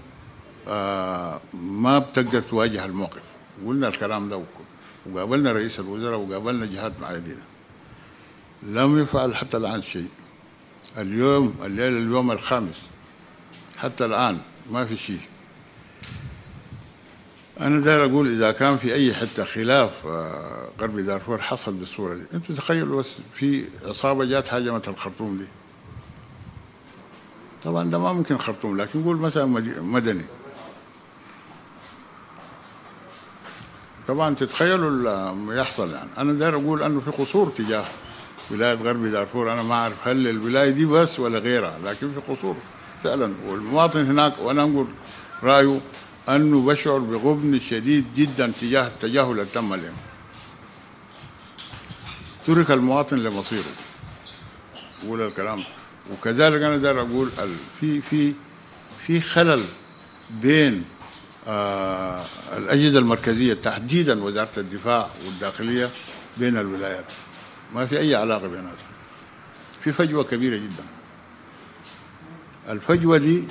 ما بتقدر تواجه الموقف. قلنا الكلام ده وقابلنا رئيس الوزراء وقابلنا جهات معينة، لم يفعل حتى الآن شيء. اليوم 5 حتى الآن ما في شيء. أنا داير أقول إذا كان في أي حتة خلاف غرب دارفور حصل بالصورة دي، أنتوا تخيلوا بس في عصابة جات هاجمت الخرطوم دي. طبعا ده ما ممكن خرطوم، لكن نقول مثلا مدني. طبعا تتخيلوا اللي يحصل. يعني أنا داير أقول أنه في قصور تجاه ولاية غرب دارفور. أنا ما أعرف هل الولاية دي بس ولا غيرها، لكن في قصور فعلا. والمواطن هناك وأنا أقول رأيه أنه بشعر بغبن شديد جدا تجاه التجاهل اللي تم اليوم. ترك المواطن لمصيره، أقول الكلام. وكذلك أنا داير أقول في خلل بين الأجهزة المركزية تحديدا وزارة الدفاع والداخلية بين الولايات، ما في أي علاقة بيناتهم. في فجوة كبيرة جدا. الفجوة دي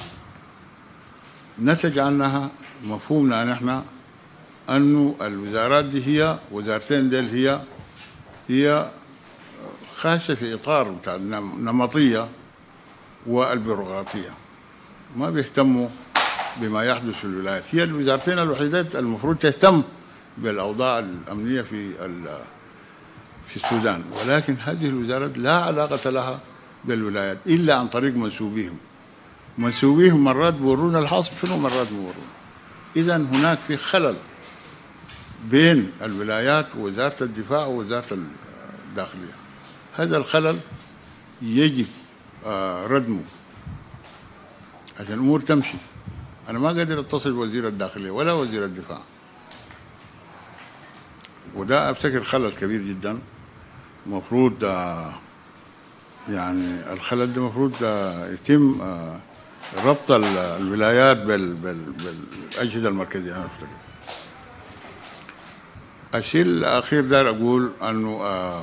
نتج عنها مفهومنا نحن أنه الوزارات دي هي وزارتين ديل هي خاشة في إطار بتاع النمطية والبيروقراطية، ما بيهتموا بما يحدث في الولايات. هي الوزارتين الوحيدات المفروض تهتم بالأوضاع الأمنية في السودان، ولكن هذه الوزارات لا علاقة لها بالولايات إلا عن طريق منسوبيهم مرات بورونا الحاصل شنو مرات بورونا. إذا هناك في خلل بين الولايات ووزارة الدفاع ووزارة الداخلية. هذا الخلل يجب ردمه عشان الأمور تمشي. أنا ما قادر أتصل بوزير الداخلية ولا وزير الدفاع، وده أفتكر خلل كبير جدا. مفروض يعني الخلل ده مفروض يتم ربط الولايات بالأجهزة المركزية. أنا أفتكر الشيء الأخير دار أقول أنه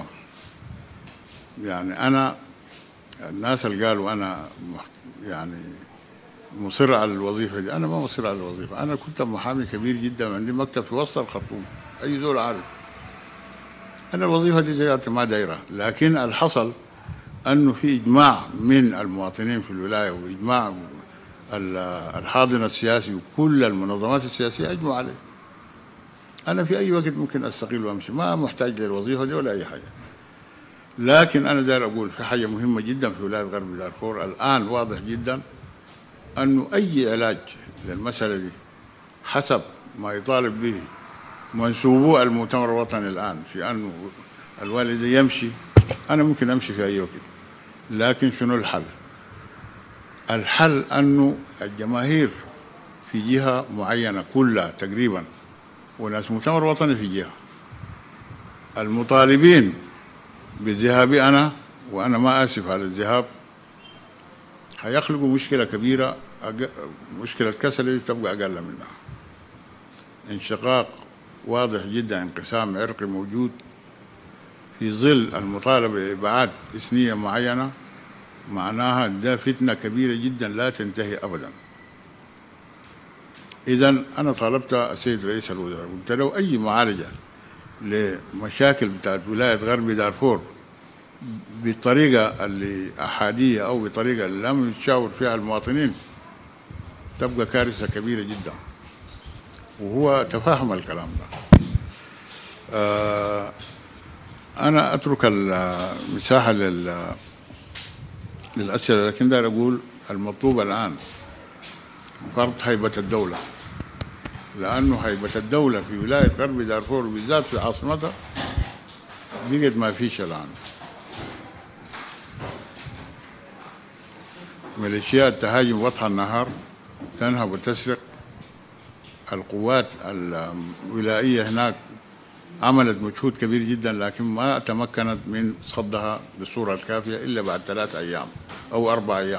يعني أنا الناس اللي قالوا أنا يعني مصر على الوظيفة دي، أنا ما مصر على الوظيفة. أنا كنت محامي كبير جدا، عندي مكتب في وسط الخرطوم، أي زول عارف. أنا الوظيفة دي جاتي ما دايرة، لكن الحصل أنه في إجماع من المواطنين في الولاية وإجماع الحاضن السياسي وكل المنظمات السياسية أجمعوا عليه. أنا في أي وقت ممكن أستقيل وأمشي، ما محتاج للوظيفة دي ولا أي حاجة. لكن أنا داير أقول في حاجة مهمة جدا في ولاية غرب دارفور الآن واضح جدا أنه أي علاج للمسألة دي حسب ما يطالب به منسوبو المؤتمر الوطني الآن في أنه الوالد يمشي، أنا ممكن أمشي في أي وقت. لكن شنو الحل؟ الحل أنه الجماهير في جهة معينة كلها تقريبا وناس مؤتمر وطني في جهة، المطالبين بذهابي أنا وأنا ما آسف على الذهاب هيخلقوا مشكلة كبيرة. مشكلة كسل تبقى أقل منها. انشقاق واضح جدا، انقسام عرقي موجود في ظل المطالبة بإبعاد إثنية معينة، معناها ده فتنة كبيرة جدا لا تنتهي أبدا. إذن أنا طالبت السيد رئيس الوزراء قلت له أي معالجة لمشاكل بتاعت ولاية غرب دارفور بطريقة اللي أحادية أو بطريقة اللي لم يتشاور فيها المواطنين تبقى كارثة كبيرة جدا، وهو تفهم الكلام ده. أنا أترك المساحة للأسئلة، لكن داير أقول المطلوب الآن فرض هيبة الدولة، لأنه هيبة الدولة في ولاية غرب دارفور بالذات في عاصمتها بقت ما فيش الآن. ميليشيات تهاجم وطح النهار، تنهب وتسرق. القوات الولائية هناك عملت مجهود كبير جدا، لكن ما تمكنت من صدها بالصورة الكافية إلا بعد 3 أيام أو 4 أيام.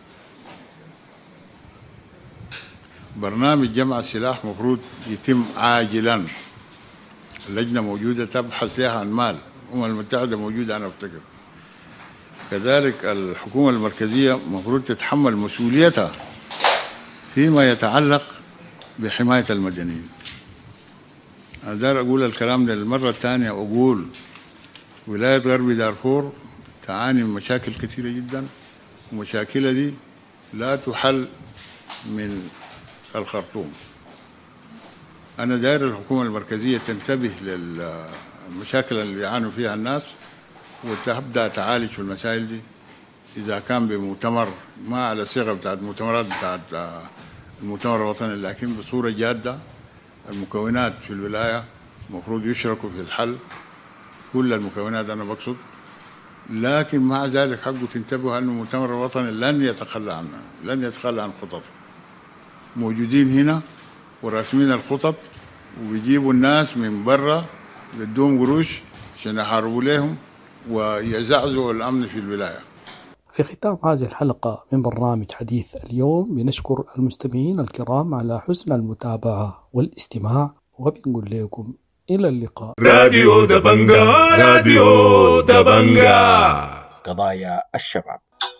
برنامج جمع السلاح مفروض يتم عاجلا. اللجنة موجودة تبحث فيها عن مال، الأمم المتحدة موجودة أنا أفتكر. كذلك الحكومة المركزية مفروض تتحمل مسؤوليتها فيما يتعلق بحماية المدنيين. أنا داير أقول الكلام ده للمرة الثانية، أقول ولاية غرب دارفور تعاني من مشاكل كثيرة جدا، ومشاكلها دي لا تحل من الخرطوم. أنا داير الحكومة المركزية تنتبه للمشاكل اللي يعانوا فيها الناس وتبدأ تعالج في المسائل دي، إذا كان بمؤتمر ما على صيغة بتاعت مؤتمرات بتاعت المؤتمر الوطني، لكن بصورة جادة. المكونات في الولاية المفروض يشركوا في الحل، كل المكونات أنا بقصد، لكن مع ذلك حقه تنتبهوا أن المؤتمر الوطني لن يتخلى عنه، لن يتخلى عن خططه. موجودين هنا وراسمين الخطط، وبيجيبوا الناس من برا بدهم قروش عشان يحاربوا لهم ويزعزعوا الأمن في الولاية. في ختام هذه الحلقة من برنامج حديث اليوم بنشكر المستمعين الكرام على حسن المتابعة والاستماع، وبنقول لكم إلى اللقاء. راديو دبنجا، راديو دبنجا. قضايا الشباب.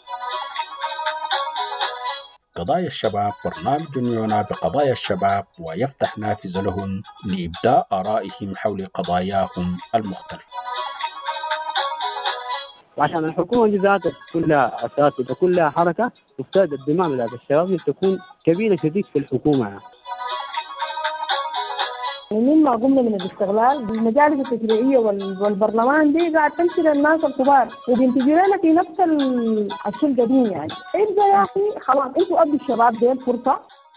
قضايا الشباب برنامج يعنى بقضايا الشباب ويفتح نافذة لهم لإبداء آرائهم حول قضاياهم المختلفة. وعشان الحكومة دي ذاتها كلها أساس وكلها حركة، تفترض الدماء بتاعت الشباب تكون كبيرة شديد في الحكومة. من ما قمنا من الاستغلال بالمجالس التشريعية والبرلمان دي قاعد تمشي للناس الكبار وبينتجوا لنا في نفس الشيء القديم. يعني ابدا يا أخي خلاص انتوا أدوا الشباب دي الفرصة.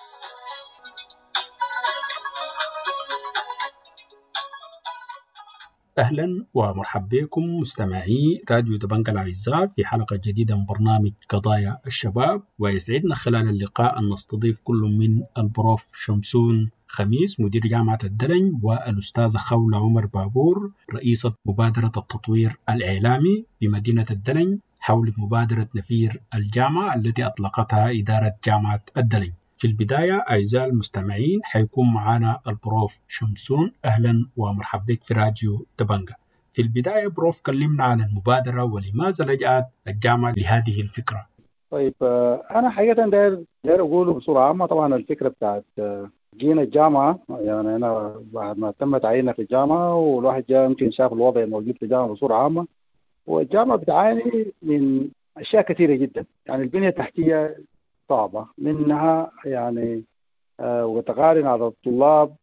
أهلا ومرحبا بكم مستمعي راديو دبنجة الأعزاء في حلقة جديدة من برنامج قضايا الشباب، ويسعدنا خلال اللقاء أن نستضيف كل من البروف شمسون خميس مدير جامعة الدلنج والأستاذة خولة عمر بابور رئيسة مبادرة التطوير الإعلامي في مدينة الدلنج حول مبادرة نفير الجامعة التي أطلقتها إدارة جامعة الدلنج. في البداية أعزائي المستمعين حيكون معنا البروف شمسون. أهلا ومرحبا بك في راديو دبنجة. في البداية بروف كلمنا عن المبادرة ولماذا لجأت الجامعة لهذه الفكرة. طيب أنا حقيقة داير أقوله بصورة عامة. طبعا الفكرة بتاعت جينا الجامعة، يعني أنا بعد ما تم تعييننا في الجامعة والواحد جاء يمكن شاف الوضع الموجود في الجامعة بصورة عامة، والجامعة بتعاني من أشياء كثيرة جدا. يعني البنية التحتية صعبة منها، يعني وتقارن على الطلاب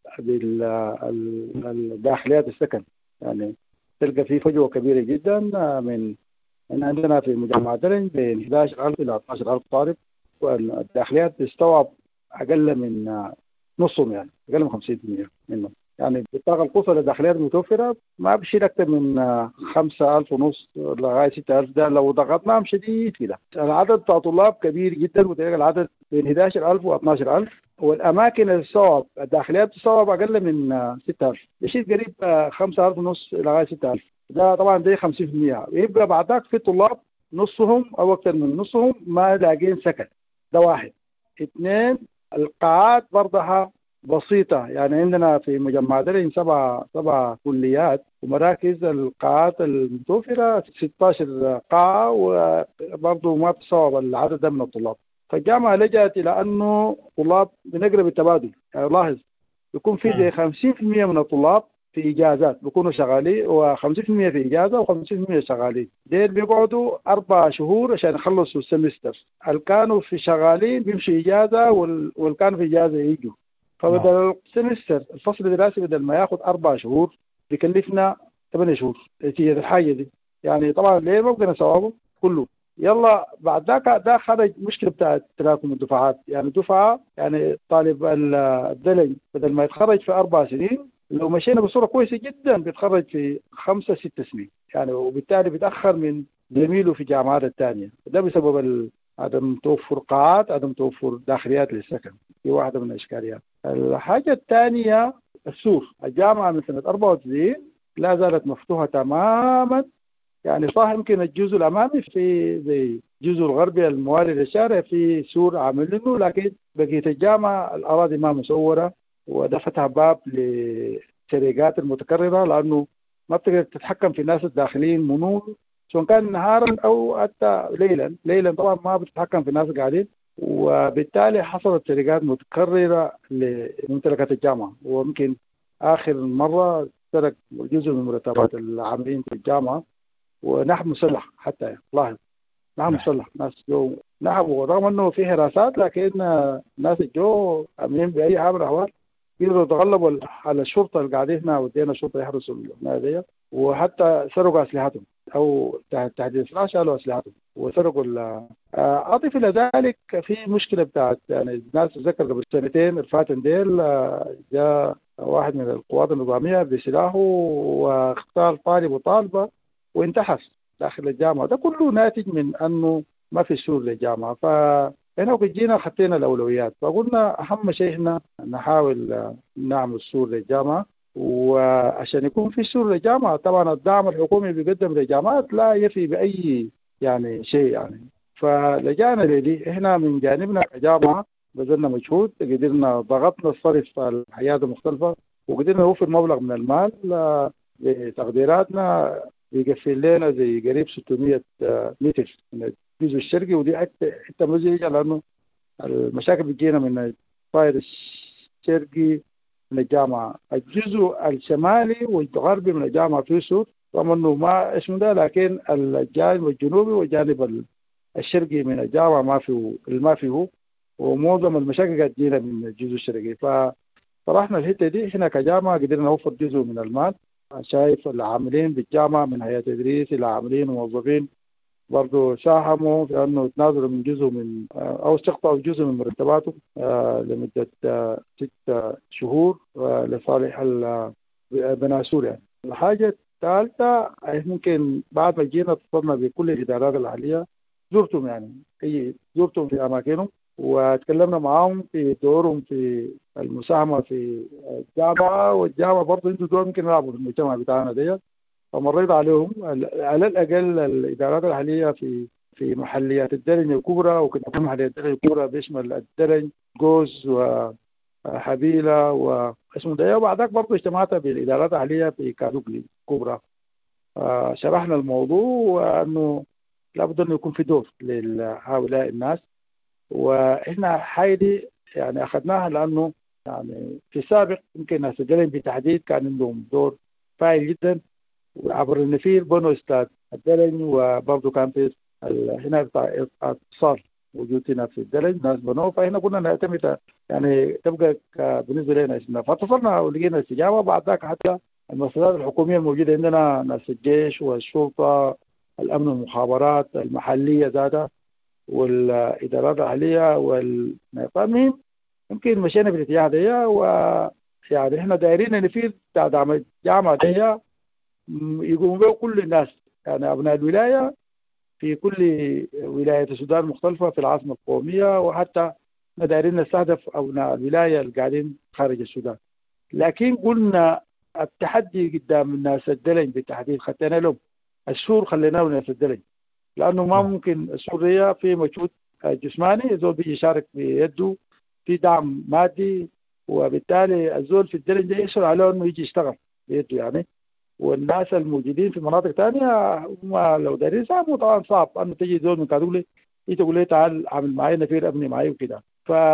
بالداخليات السكن، يعني تلقى في فجوة كبيرة جدا من عندنا في مجمع دلنج بين 11,000 إلى 12,000 طالب، والداخليات تستوعب أقل من نصهم، يعني أقل من 50% منهم. يعني بالطاقة القصوى للداخليات المتوفرة ما بشيل أكثر من 5,500 لغاية 6,000. ده لو ضغطناهم شديد كده. العدد بتاع طلاب كبير جدا، وتلقى العدد بين 11,000 و 12,000، والأماكن الصواب الداخليات تصوب أقل من 6,000، بشيل قريب 5,500 لغاية 6,000. ده طبعا ده 50%. يبقى بعد ذاك في طلاب نصهم أو أكثر من نصهم ما لاقين سكن. ده واحد. اثنين، القاعات برضها بسيطة. يعني عندنا في مجمع دلنج سبع كليات ومراكز، القاعات المتوفرة 16 قاعة، وبرضه ما تصوب العدد ده من الطلاب. فالجامعة لجأت إلى أنه طلاب بنقرب التبادل. يعني لاحظ يكون في زي 50% من الطلاب في إجازات بيكونوا شغالين، و50% في إجازة و50% شغالين. ديل بيقعدوا 4 شهور عشان يخلصوا السمستر. اللي كانوا في شغالين بيمشوا إجازة، واللي كانوا في إجازة يجوا. فبدل السمستر الفصل الدراسي بدل ما ياخد 4 شهور بيكلفنا 8 شهور نتيجة الحاجة دي. يعني طبعا ليه ما بقينا ثوابه كله. يلا بعد ذاك ده خرج مشكلة بتاعت تراكم الدفعات. يعني دفعة، يعني طالب الدلنج بدل ما يتخرج في 4 سنين، لو مشينا بصورة كويسة جدا بيتخرج في 5-6 سنين، يعني وبالتالي بيتأخر من زميله في الجامعات الثانية. ده بسبب عدم توفر قاعات، عدم توفر داخليات للسكن. دي واحدة من الإشكاليات. الحاجة الثانية السور. الجامعة من سنة 94 لا زالت مفتوحة تماما. يعني صح يمكن الجزء الأمامي في زي الجزء الغربي الموالي للشارع في سور عامل له، لكن بقية الجامعة الأراضي ما مسورة، وده فتح باب للشركات المتكررة، لأنه ما بتقدر تتحكم في الناس الداخلين منور، سواء كان نهارا أو حتى ليلا طبعا ما بتتحكم في الناس قاعدين. وبالتالي حصلت شركات متكررة لممتلكات الجامعة. ويمكن آخر مرة سرق جزء من مرتبات العاملين في الجامعة، ونحب مسلح حتى. لاحظ نحب مسلح، ناس جو نحبوا رغم انه في حراسات، لكن ناس الجو امنين باي حال من الاحوال يقدروا يتغلبوا على الشرطه اللي قاعدين هنا، ودينا شرطه يحرسوا الناديه، وحتى سرقوا اسلحتهم او تحديد السلاح شالوا اسلحتهم وسرقوا. اضيف الى ذلك في مشكله بتاعت، يعني الناس تذكر قبل سنتين الفاتن ديل جاء واحد من القوات النظاميه بسلاحه واختار طالب وطالبه وانتحر داخل الجامعة. ده كله ناتج من أنه ما في سور للجامعة. فهنا جينا خطينا الأولويات، فقلنا أهم شيء هنا نحاول نعمل سور للجامعة. وعشان يكون في سور للجامعة طبعا الدعم الحكومي بيقدم للجامعات لا يفي بأي يعني شيء. يعني فلجأنا لدي. إحنا من جانبنا كجامعة بذلنا مجهود، قدرنا ضغطنا الصرف على الحياة المختلفة، وقدرنا نوفر مبلغ من المال بتقديراتنا يقفل لنا زي قريب 600 متر من الجزء الشرقي. ودي حتى مزعجة لأنه المشاكل بتجينا من الطائر الشرقي من الجامعة. الجزء الشمالي والغربي من الجامعة فيه سور، رغم أنه ما اسمه ده، لكن الجانب الجنوبي والجانب الشرقي من الجامعة ما فيه، ومعظم المشاكل قاعد تجينا من الجزء الشرقي. طرحنا الحته دي احنا كجامعه قدرنا نوفر جزء من المال. شايف العاملين بالجامعه من هيئه تدريس الى عاملين وموظفين برضه ساهموا في انه يتنازلوا من جزء من او استقطعوا جزء من مرتباتهم لمده 6 شهور لصالح بناسور. يعني الحاجه الثالثه ممكن بعد ما جينا اتصلنا بكل الادارات الاهليه، زرتهم يعني زرتهم في اماكنهم وتكلمنا معاهم في دورهم في المساهمه في الجامعه، والجامعه برضه عنده دور ممكن يلعبوا في المجتمع بتاعنا دي. فمريت عليهم على الاقل الادارات الاهليه في محليات الدرج الكبرى، وكنا في محليات الدرج الكبرى بيشمل الدرج جوز وحبيله واسمه ده. وبعد ذاك برضه اجتمعت بالادارات الاهليه في كادوكلي الكبرى، شرحنا الموضوع وانه لابد انه يكون في دور لهؤلاء الناس. واحنا حاجه يعني اخذناها لانه يعني في السابق يمكن ناس الدرج بالتحديد كان عندهم دور فاعل جدا، وعبر النفير بنوا استاد الدرج، وبرضه كان في هنا بتاع اتصال وجود هنا في الدرج ناس بنوه. فهنا كنا نعتمد يعني تبقى بالنسبه لنا فاتصلنا ولقينا استجابه. بعد ذاك حتى المؤسسات الحكوميه الموجوده عندنا ناس الجيش والشرطه الامن والمخابرات المحليه ذاتها والادارات الاهليه فالمهم يمكن مشينا بالاتجاه ده. ويعني احنا دايرين نفيد دعم الجامعه دي يقوموا به كل الناس، يعني ابناء الولايه في كل ولايه السودان مختلفه في العاصمه القوميه، وحتى دايرين نستهدف ابناء الولايه اللي قاعدين خارج السودان. لكن قلنا التحدي قدام الناس الدلج بالتحديد خدنا لهم السور، خليناه لناس الدلج، لانه ما ممكن السوريه في مجهود جسماني، الزول بيجي يشارك بيده في دعم مادي، وبالتالي الزول في الدلج ده يسهل عليه انه يجي يشتغل بيده يعني. والناس الموجودين في مناطق ثانيه هم لو دايرين يساهموا طبعا صعب انه تجي زول من كادولي تقول لي تعال عامل معي نفير ابني معي وكده.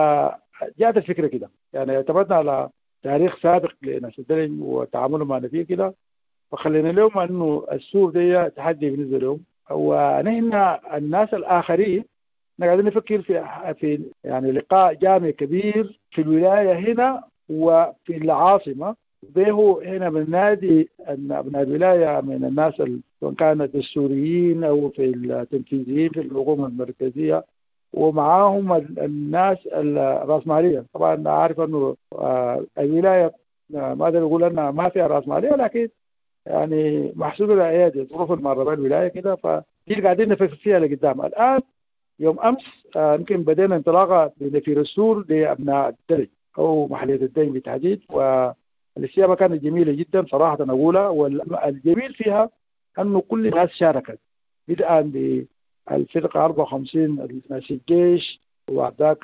فجاءت الفكره كده، يعني اعتمدنا على تاريخ سابق لناس الدلج وتعاملهم مع نفير كده، فخلينا لهم انه السور دي تحدي بالنسبه لهم. ونحن الناس الاخرين قاعدين نفكر في يعني لقاء جامع كبير في الولايه هنا وفي العاصمه به. هنا بننادي ان ابناء الولايه من الناس سواء كانت السوريين او في التنفيذيين في الحكومه المركزيه، ومعاهم الناس الراسماليه. طبعا عارف انه الولايه ما اقدر اقول انها ما فيها راسماليه، لكن يعني محسوبه الايادي ظروف المعرضه الولايه كده، فدي قاعدين نفكر فيها لقدام. الان يوم امس يمكن بدينا انطلاقه بنفير السور لابناء الدرج او محليه الدين بالتحديد، والاستجابه كانت جميله جدا صراحه اقولها. والجميل فيها انه كل الناس شاركت، بدءا بالفرقه 54 ناس الجيش، وبعد ذاك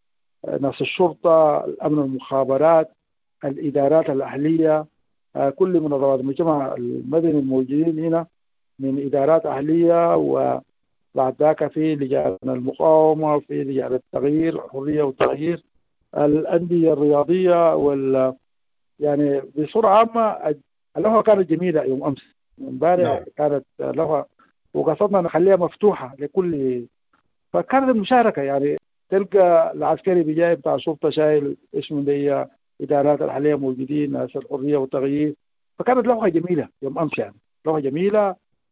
ناس الشرطه، الامن والمخابرات، الادارات الاهليه، كل منظمات المجتمع المدني الموجودين هنا من ادارات اهليه، وبعد ذاك في لجان المقاومه، في لجان التغيير الحريه والتغيير، الانديه الرياضيه يعني بصوره عامه اللوحه كانت جميله يوم امس. امبارح كانت لوحه وقصدنا نخليها مفتوحه لكل، فكانت المشاركه يعني تلقى العسكري بجاي بتاع شرطه شايل اسمه دي ادارات الاهليه موجودين، ناس الحريه والتغيير. فكانت لوحه جميله يوم امس، يعني لوحه جميله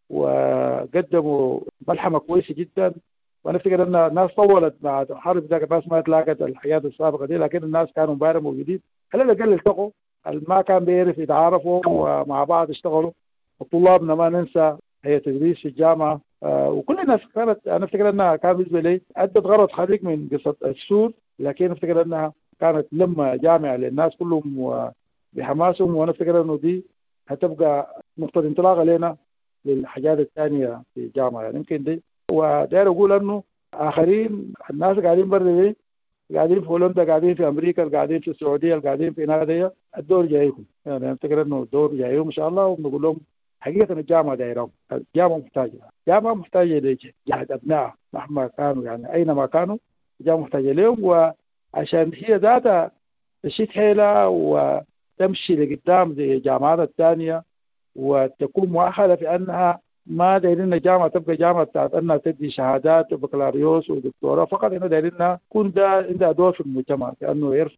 وقدموا ملحمه كويسه جدا. وانا افتكر ان الناس طولت بعد الحرب ذاك، الناس ما تلاقت الحياه السابقه دي، لكن الناس كانوا امبارح موجودين على الاقل التقوا، ما كان بيعرف يتعارفوا ومع بعض اشتغلوا. وطلابنا ما ننسى هي تدريس في الجامعه، وكل الناس كانت، انا افتكر انها كان بالنسبه لي ادت غرض خارج من قصه السور، لكن افتكر انها كانت لمه جامعه للناس كلهم بحماسهم. وانا افتكر انه دي هتبقى نقطه انطلاقه لنا للحاجات الثانيه في الجامعه، يعني يمكن دي. وداير اقول انه اخرين الناس قاعدين برا دي، قاعدين في هولندا، قاعدين في امريكا، قاعدين في السعوديه، قاعدين في ناديه، الدور جايكم. يعني انا افتكر انه الدور جايهم ان شاء الله، وبنقول لهم حقيقه الجامعه دايرهم، الجامعه محتاجه لجهد ابنائها مهما كانوا، يعني اينما كانوا الجامعه محتاجه لهم. وعشان هي ذاتها تشيد حيلها وتمشي لقدام زي الجامعات الثانيه وتكون مؤهله في انها ما دايرين الجامعه تبقى جامعه بتاعت انها تدي شهادات وبكالوريوس ودكتوراه فقط. احنا دايرين تكون عندها دور في المجتمع، لانه يرفعوا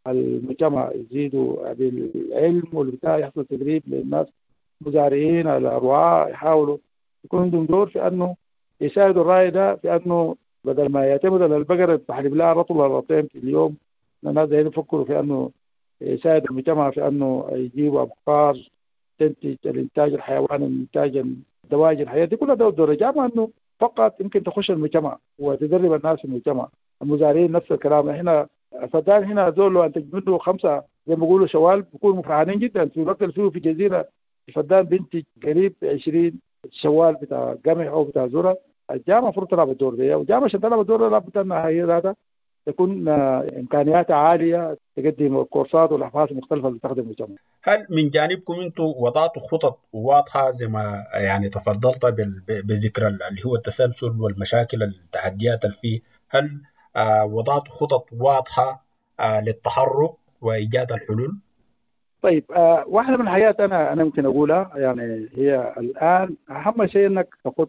المجتمع يزيدوا بالعلم والبتاع، يحصل تدريب للناس مزارعين الأرواح، يحاولوا يكون عندهم دور في أنه يساعدوا الراعي ده في أنه بدل ما يعتمد على البقرة تحلب لها رطل ولا رطلين في اليوم، الناس دايرين يفكروا في أنه يساعد المجتمع في أنه يجيبوا أبقار تنتج الإنتاج الحيواني، الإنتاج الدواجن، الحياة دي كلها دور الجامعة أنه فقط يمكن تخش المجتمع وتدرب الناس في المجتمع. المزارعين نفس الكلام، احنا فدان هنا زول لو انتج منه 5 زي ما بيقولوا شوال بيكونوا مفرحانين جدا. في الوقت اللي فيه في جزيرة الفدان بينتج قريب 20 شوال بتاع قمح او بتاع ذره، الجامعه المفروض تلعب الدور ده، والجامعه عشان تلعب الدور ده لابد انها هي ذاتها تكون امكانياتها عاليه، تقدم كورسات والابحاث المختلفه اللي تخدم المجتمع. هل من جانبكم انتم وضعتوا خطط واضحه زي ما يعني تفضلت بذكر اللي هو التسلسل والمشاكل التحديات اللي فيه؟ هل وضعتوا خطط واضحه للتحرك وايجاد الحلول؟ طيب واحده من الحاجات انا ممكن اقولها، يعني هي الان اهم شيء انك تاخذ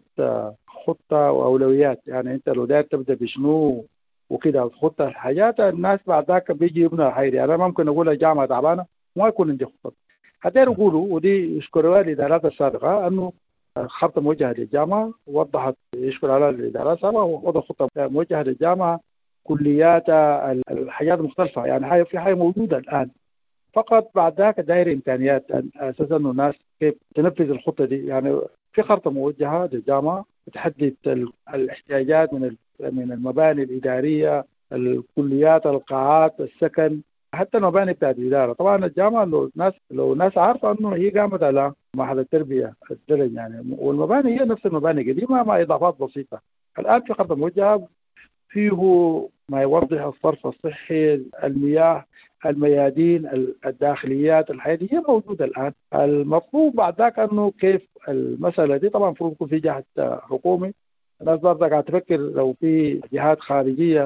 خطه واولويات. يعني انت لو داير تبدا بشنو وكده خطه الحاجات، الناس بعد ذاك بيجي يبنوا الحياه. انا ممكن اقول الجامعه تعبانه ما يكون عندي خطه. هدير اقولوا ودي يشكروا الادارات السابقه انه خطه موجهه للجامعه، وضحت يشكر على الادارات السابقه ووضع خطه موجهه للجامعه، كلياتها، الحاجات المختلفه. يعني في حاجه موجوده الان، فقط بعد ذاك داير امكانيات اساسا انه الناس كيف تنفذ الخطه دي. يعني في خطه موجهه للجامعه تحدد الاحتياجات من المباني الاداريه، الكليات، القاعات، السكن، حتى المباني بتاعت الاداره. طبعا الجامعه لو ناس عارفه انه هي قامت على معهد التربيه الدرج يعني، والمباني هي نفس المباني قديمه مع اضافات بسيطه. الان في خطه موجهه فيه ما يوضح الصرف الصحي، المياه، الميادين، الداخليات، الحياة دي هي موجودة الآن. المطلوب بعد ذاك أنه كيف المسألة دي طبعا المفروض يكون في جهة حكومي. الناس برضه قاعد تفكر لو في جهات خارجية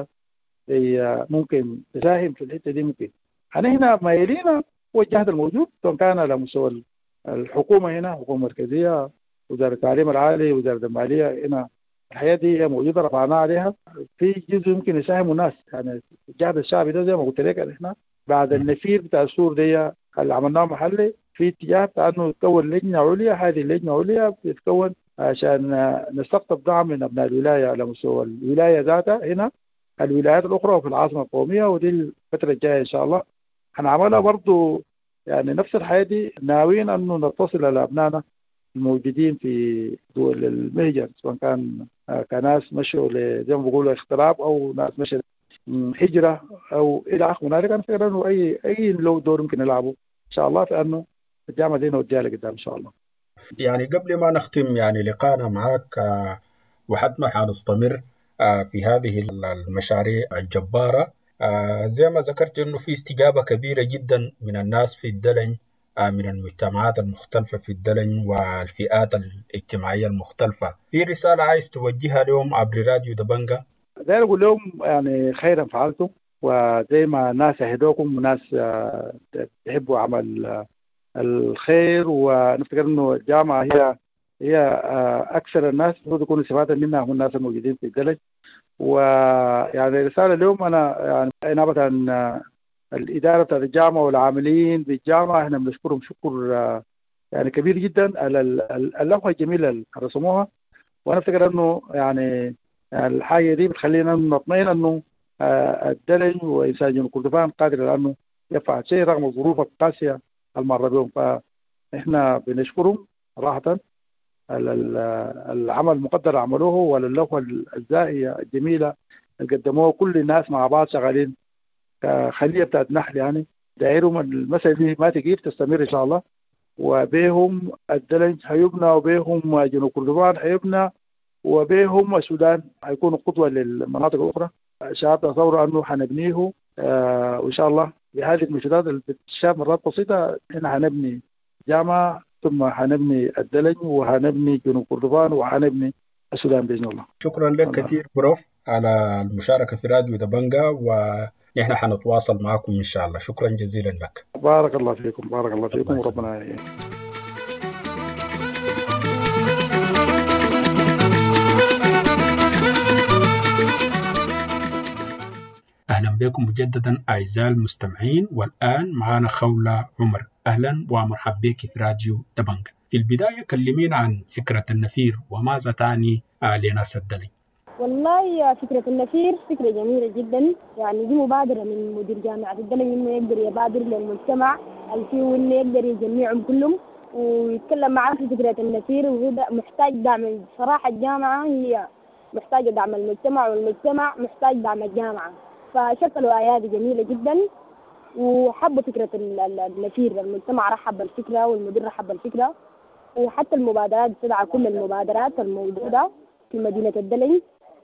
ممكن تساهم في الحتة دي. ممكن أنا هنا مايلين هو الجهد الموجود، سواء كان على مستوى الحكومة هنا، حكومة مركزية، وزارة التعليم العالي، وزارة المالية، هنا الحياة دي هي موجودة رفعنا عليها. في جزء يمكن يساهم الناس، يعني الجهد الشعبي ده زي ما قلت لك احنا بعد النفير بتاع السور دي اللي عملناه محلي، في اتجاه بتاع انه تكون لجنه عليا. هذه اللجنه العليا بتتكون عشان نستقطب دعم من ابناء الولايه على مستوى الولايه ذاتها، هنا الولايات الاخرى وفي العاصمه القوميه. ودي الفتره الجايه ان شاء الله هنعملها برضه. يعني نفس الحياه دي ناويين انه نتصل على ابنائنا الموجودين في دول المهجر، سواء كان كناس مشوا زي ما بيقولوا اغتراب، او ناس مشوا هجره، او الى اخره. هنالك انا فكر انه اي له دور ممكن يلعبه ان شاء الله في انه الجامعه دي نوديها لقدام ان شاء الله. يعني قبل ما نختم يعني لقاءنا معك وحتما حنستمر في هذه المشاريع الجباره. زي ما ذكرت انه في استجابه كبيره جدا من الناس في الدلن، من المجتمعات المختلفة في الدلن والفئات الاجتماعية المختلفة. في رسالة عايز توجهها لهم عبر راديو دبنجا؟ داير أقول لهم يعني خيرا فعلتم، وزي ما ناس يهدوكم وناس تحبوا عمل الخير، ونفتكر إنه الجامعة هي أكثر الناس المفروض يكونوا استفادة منها هم الناس الموجودين في الدلن. ويعني رسالة اليوم أنا يعني نابت عن الإدارة بتاعت الجامعة والعاملين بالجامعة، احنا بنشكرهم شكر يعني كبير جدا على اللوحة الجميلة اللي رسموها. وأنا أفتكر إنه يعني الحاجة دي بتخلينا نطمئن إنه الدلج وإنسان جنوب كردفان قادر إنه يفعل شيء رغم الظروف القاسية المرة بهم. فإحنا بنشكرهم صراحة على العمل المقدر عملوه، وعلى اللوحة الزاهية الجميلة اللي قدموها كل الناس مع بعض شغالين كخلية بتاعت نحل. يعني دايرهم المسألة دي ما تقيف، تستمر إن شاء الله، وبيهم الدلج حيبنى، وبيهم جنوب كردفان حيبنى، وبيهم السودان حيكونوا قدوة للمناطق الأخرى. شعبنا ثورة أنه حنبنيه وإن شاء الله بهذه المجهودات اللي بتشاف مرات بسيطة إحنا حنبني جامعة، ثم حنبني الدلج، وحنبني جنوب كردفان، وحنبني السودان بإذن الله. شكرا لك كثير بروف على المشاركة في راديو دبنجا، ونحن حنتواصل معكم إن شاء الله. شكرا جزيلا لك. بارك الله فيكم، بارك الله فيكم، وربنا يعينكم. أهلا بكم مجددا أعزائي المستمعين. والآن معنا خولة عمر. أهلا ومرحبا بك في راديو دبنجة. في البداية كلمين عن فكرة النفير وماذا تعني لناس الدلي. والله فكرة النفير فكرة جميلة جدا، يعني دي مبادرة من مدير جامعة الدلي إنه يقدر يبادر للمجتمع الفيه إنه يقدر يجمعهم كلهم ويتكلم معاه في فكرة النفير، وهو محتاج دعم. صراحة الجامعة هي محتاجة دعم المجتمع والمجتمع محتاج دعم الجامعة، فشكلوا أيادي جميلة جدا وحبوا فكرة النفير. المجتمع رحب بالفكرة والمدير رحب بالفكرة، وحتى المبادرات تدعى كل المبادرات الموجودة في مدينة الدلي،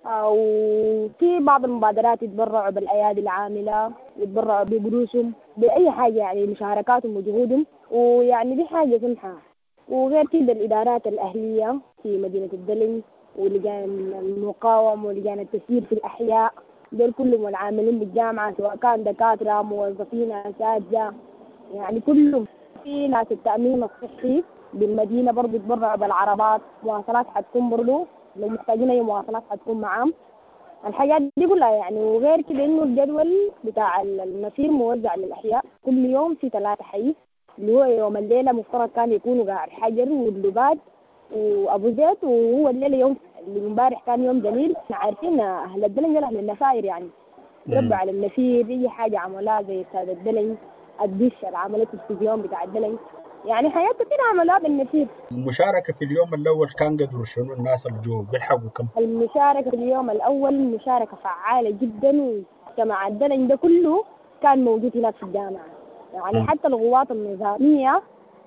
وفي بعض المبادرات يتبرعوا بالأيادي العاملة، يتبرعوا بقروشهم بأي حاجة، يعني مشاركاتهم وجهودهم، ويعني دي حاجة سمحة. وغير كده الإدارات الأهلية في مدينة الدلي ولجان المقاومة ولجان التسيير في الأحياء دول كلهم والعاملين بالجامعة سواء كان دكاترة موظفين أساتذة، يعني كلهم. في ناس التأمين الصحي بالمدينة برضو يتبرعوا بالعربات، مواصلات حتكون برضو لو محتاجين أي مواصلات حتكون معاهم، الحاجات دي كلها يعني. وغير كده إنه الجدول بتاع النفير موزع للأحياء، كل يوم في 3 حي، اللي هو يوم الليلة مفترض كان يكونوا قاعد حجر واللباد وأبو زيت، وهو الليلة يوم اللي امبارح كان يوم جميل. احنا عارفين أهل الدلي أهل النفاير يعني يربوا على النفير، أي حاجة عملها زي استاد الدلي الدش العملية التلفزيون بتاع الدلي، يعني حياة كثير عملها بالنفير. المشاركة في اليوم الأول كان قدر شنو الناس الجو بيلحقوا كم؟ المشاركة في اليوم الأول مشاركة فعالة جدا، وجماعة الدلي ده كله كان موجود هناك في الجامعة، يعني حتى القوات النظامية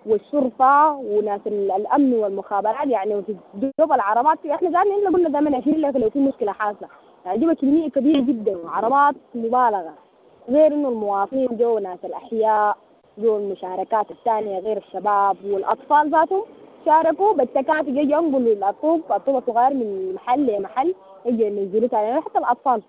والشرطة وناس الأمن والمخابرات، يعني في جوب العربات احنا زمان قلنا دائما أشيل لك لو في مشكلة حاصلة، يعني دي كمية كبيرة جدا وعربات مبالغة. غير إنه المواطنين جو ناس الأحياء جو المشاركات الثانية، غير الشباب والأطفال ذاتهم شاركوا بالتكاتك، يجي ينقلوا الطوب الصغير من محل لمحل يجي ينزلوا ثاني. حتى الأطفال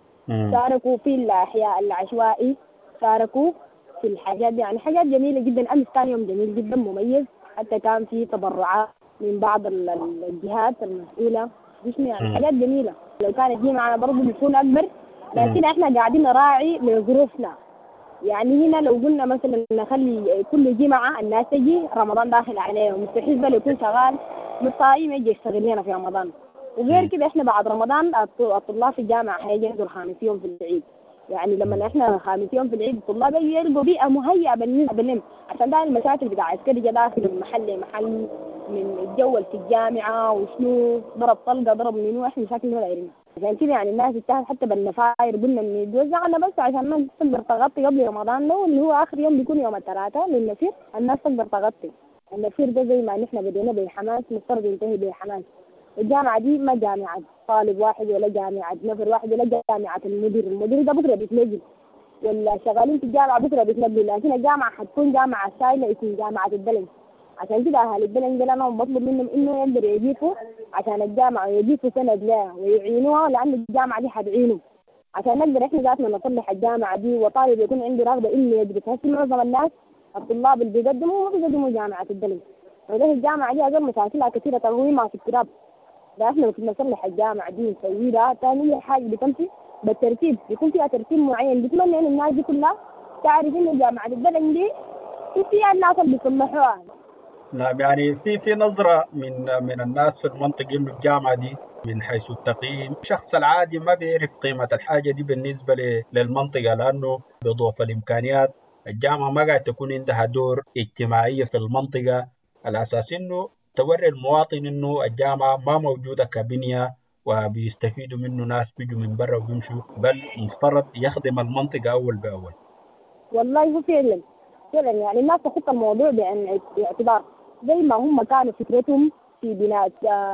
شاركوا في الأحياء العشوائي، شاركوا في الحاجات دي، يعني حاجات جميلة جدا. أمس كان يوم جميل جدا مميز، حتى كان في تبرعات من بعض الجهات المسؤولة، يعني حاجات جميلة. لو كانت دي معنا برضو بيكون أكبر، لكن احنا قاعدين نراعي لظروفنا. يعني هنا لو قلنا مثلا نخلي كل جمعة الناس تجي رمضان داخل عليهم، مستحيل بل يكون شغال مصايم يجي يشتغل لنا في رمضان. وغير كده احنا بعد رمضان الطلاب في الجامعة هيجوا الخامس يوم في العيد، يعني لما احنا خامس يوم في العيد الطلاب يلقوا بيئة مهيئة بالنسبة لهم، عشان ده المشاكل بتاع عسكري داخل من محل لمحل، من الجو في الجامعة وشنو ضرب طلقة ضرب منو، احنا مشاكل ما دايرين. عشان كده يعني الناس اتهت حتى بالنفاير، قلنا ان يتوزعنا بس عشان الناس تقدر تغطي قبل رمضان له اللي هو اخر يوم بيكون يوم الثلاثاء للنفير، الناس تقدر تغطي. النفير ده زي ما نحن بدينا بحماس مفترض ينتهي بحماس. الجامعة دي ما جامعة طالب واحد ولا جامعة نفر واحد ولا جامعة المدير ده بكرة بيتنقل، ولا شغالين في الجامعة بكرة بيتنقل، لكن الجامعة حتكون جامعة شايلة اسم جامعة الدلي. عشان كده أهل الدلي دول أنا بطلب منهم إنه يقدروا يجيبوا عشان الجامعة ويجيبوا سند لها ويعينوها، لأن الجامعة دي حتعينهم عشان نقدر إحنا ذاتنا نصلح الجامعة دي، وطالب يكون عنده رغبة إنه يدرس. هسه معظم الناس الطلاب اللي بيقدموا ما بيقدموا جامعة الدلي، وده الجامعة دي أقل مشاكلها كثيرة تغويمها في التراب. ده إحنا كنا نصلح الجامعة دي ونسويها. ثاني حاجة بتمشي بالترتيب، بيكون فيها ترتيب معين. بتمنى إن الناس دي كلها تعرف إنه جامعة الدلي دي فيها الناس اللي بيصلحوها. نعم، يعني في نظرة من الناس في المنطقة إنه الجامعة دي من حيث التقييم الشخص العادي ما بيعرف قيمة الحاجة دي بالنسبة للمنطقة، لأنه بإضافة الإمكانيات الجامعة ما قاعد تكون عندها دور اجتماعي في المنطقة. الأساس إنه توري المواطن إنه الجامعة ما موجودة كبنية وبيستفيدوا منه ناس بيجوا من برا وبيمشوا، بل مفترض يخدم المنطقة أول بأول. والله هو فعلا يعني الناس تخط الموضوع بعين الاعتبار، زي ما هم كانوا فكرتهم في بناء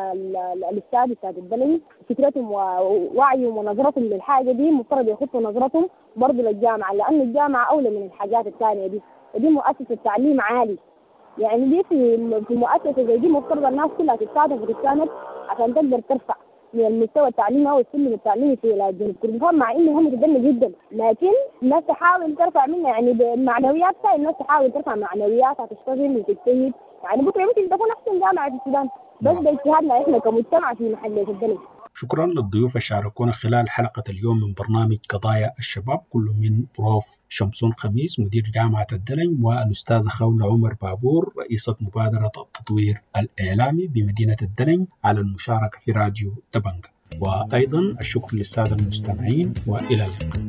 الاستاد الدلي، فكرتهم ووعيهم ونظرتهم للحاجة دي مفترض يخطوا نظرتهم برضه للجامعة، لأن الجامعة أولى من الحاجات الثانية دي، ودي مؤسسة تعليم عالي. يعني دي في مؤسسة زي دي مفترض الناس كلها تتكاتف وتتساند عشان تقدر ترفع من المستوى التعليمي أو السلم التعليمي في جنوب كردفان، مع إنه هم متدنى جدا، لكن الناس تحاول ترفع منها يعني بمعنوياتها، الناس تحاول ترفع معنوياتها، تشتغل وتجتهد، يعني بكرة يمكن تكون أحسن جامعة في السودان بس باجتهادنا إحنا كمجتمع في محلية الدلي. شكرا للضيوف شاركونا خلال حلقة اليوم من برنامج قضايا الشباب، كل من بروف شمسون خميس مدير جامعة الدلن، والأستاذة خولة عمر بابور رئيسة مبادرة التطوير الإعلامي بمدينة الدلن على المشاركة في راديو دبنجا. وأيضا الشكر للسادة المستمعين وإلى اللقاء.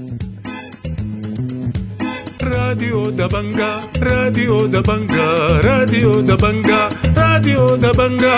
راديو دبنجا راديو دبنجا راديو دبنجا راديو دبنجا.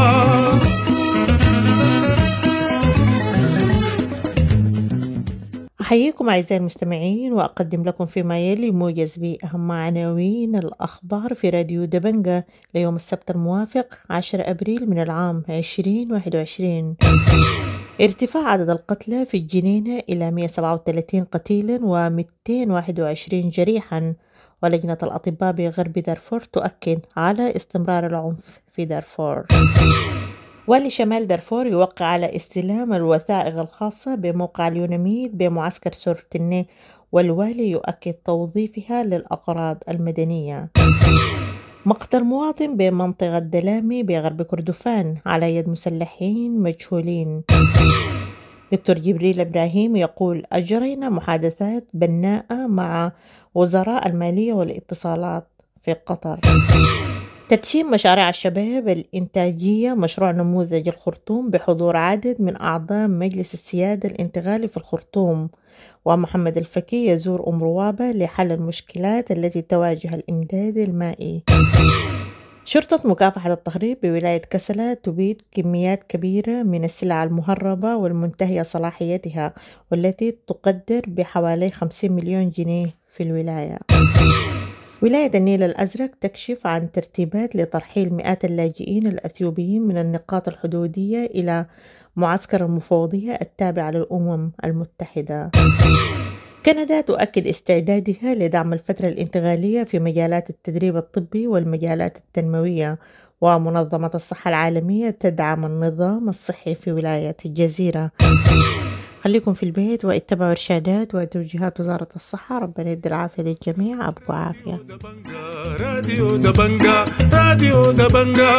أحييكم أعزائي المستمعين وأقدم لكم فيما يلي موجز بأهم عناوين الأخبار في راديو دبنجا ليوم السبت الموافق 10 أبريل من العام 2021. ارتفاع عدد القتلى في الجنينة إلى 137 قتيلا و221 جريحا، ولجنة الأطباء بغرب دارفور تؤكد على استمرار العنف في دارفور. والي شمال دارفور يوقع على استلام الوثائق الخاصة بموقع اليوناميد بمعسكر سورتني، والوالي يؤكد توظيفها للأغراض المدنية. مقتل مواطن بمنطقة دلامي بغرب كردفان على يد مسلحين مجهولين. دكتور جبريل إبراهيم يقول أجرينا محادثات بناءة مع وزراء المالية والاتصالات في قطر. تدشين مشاريع الشباب الإنتاجية مشروع نموذج الخرطوم بحضور عدد من أعضاء مجلس السيادة الانتقالي في الخرطوم. ومحمد الفكي يزور أم روابة لحل المشكلات التي تواجه الإمداد المائي. شرطة مكافحة التهريب بولاية كسلة تبيد كميات كبيرة من السلع المهربة والمنتهية صلاحيتها، والتي تقدر بحوالي 50 مليون جنيه في الولاية. ولاية النيل الأزرق تكشف عن ترتيبات لترحيل مئات اللاجئين الأثيوبيين من النقاط الحدودية إلى معسكر المفوضية التابع للأمم المتحدة. كندا تؤكد استعدادها لدعم الفترة الانتقالية في مجالات التدريب الطبي والمجالات التنموية، ومنظمة الصحة العالمية تدعم النظام الصحي في ولاية الجزيرة. خليكم في البيت واتبعوا إرشادات وتوجيهات وزارة الصحة. ربنا يدي العافية للجميع. أبقوا عافية. راديو دبنجا راديو دبنجا.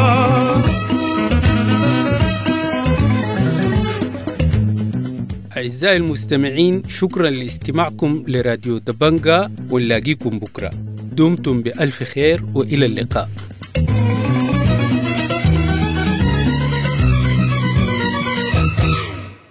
أعزائي المستمعين، شكرا لاستماعكم لراديو دبنجا، ونلاقيكم بكرة. دمتم بألف خير وإلى اللقاء.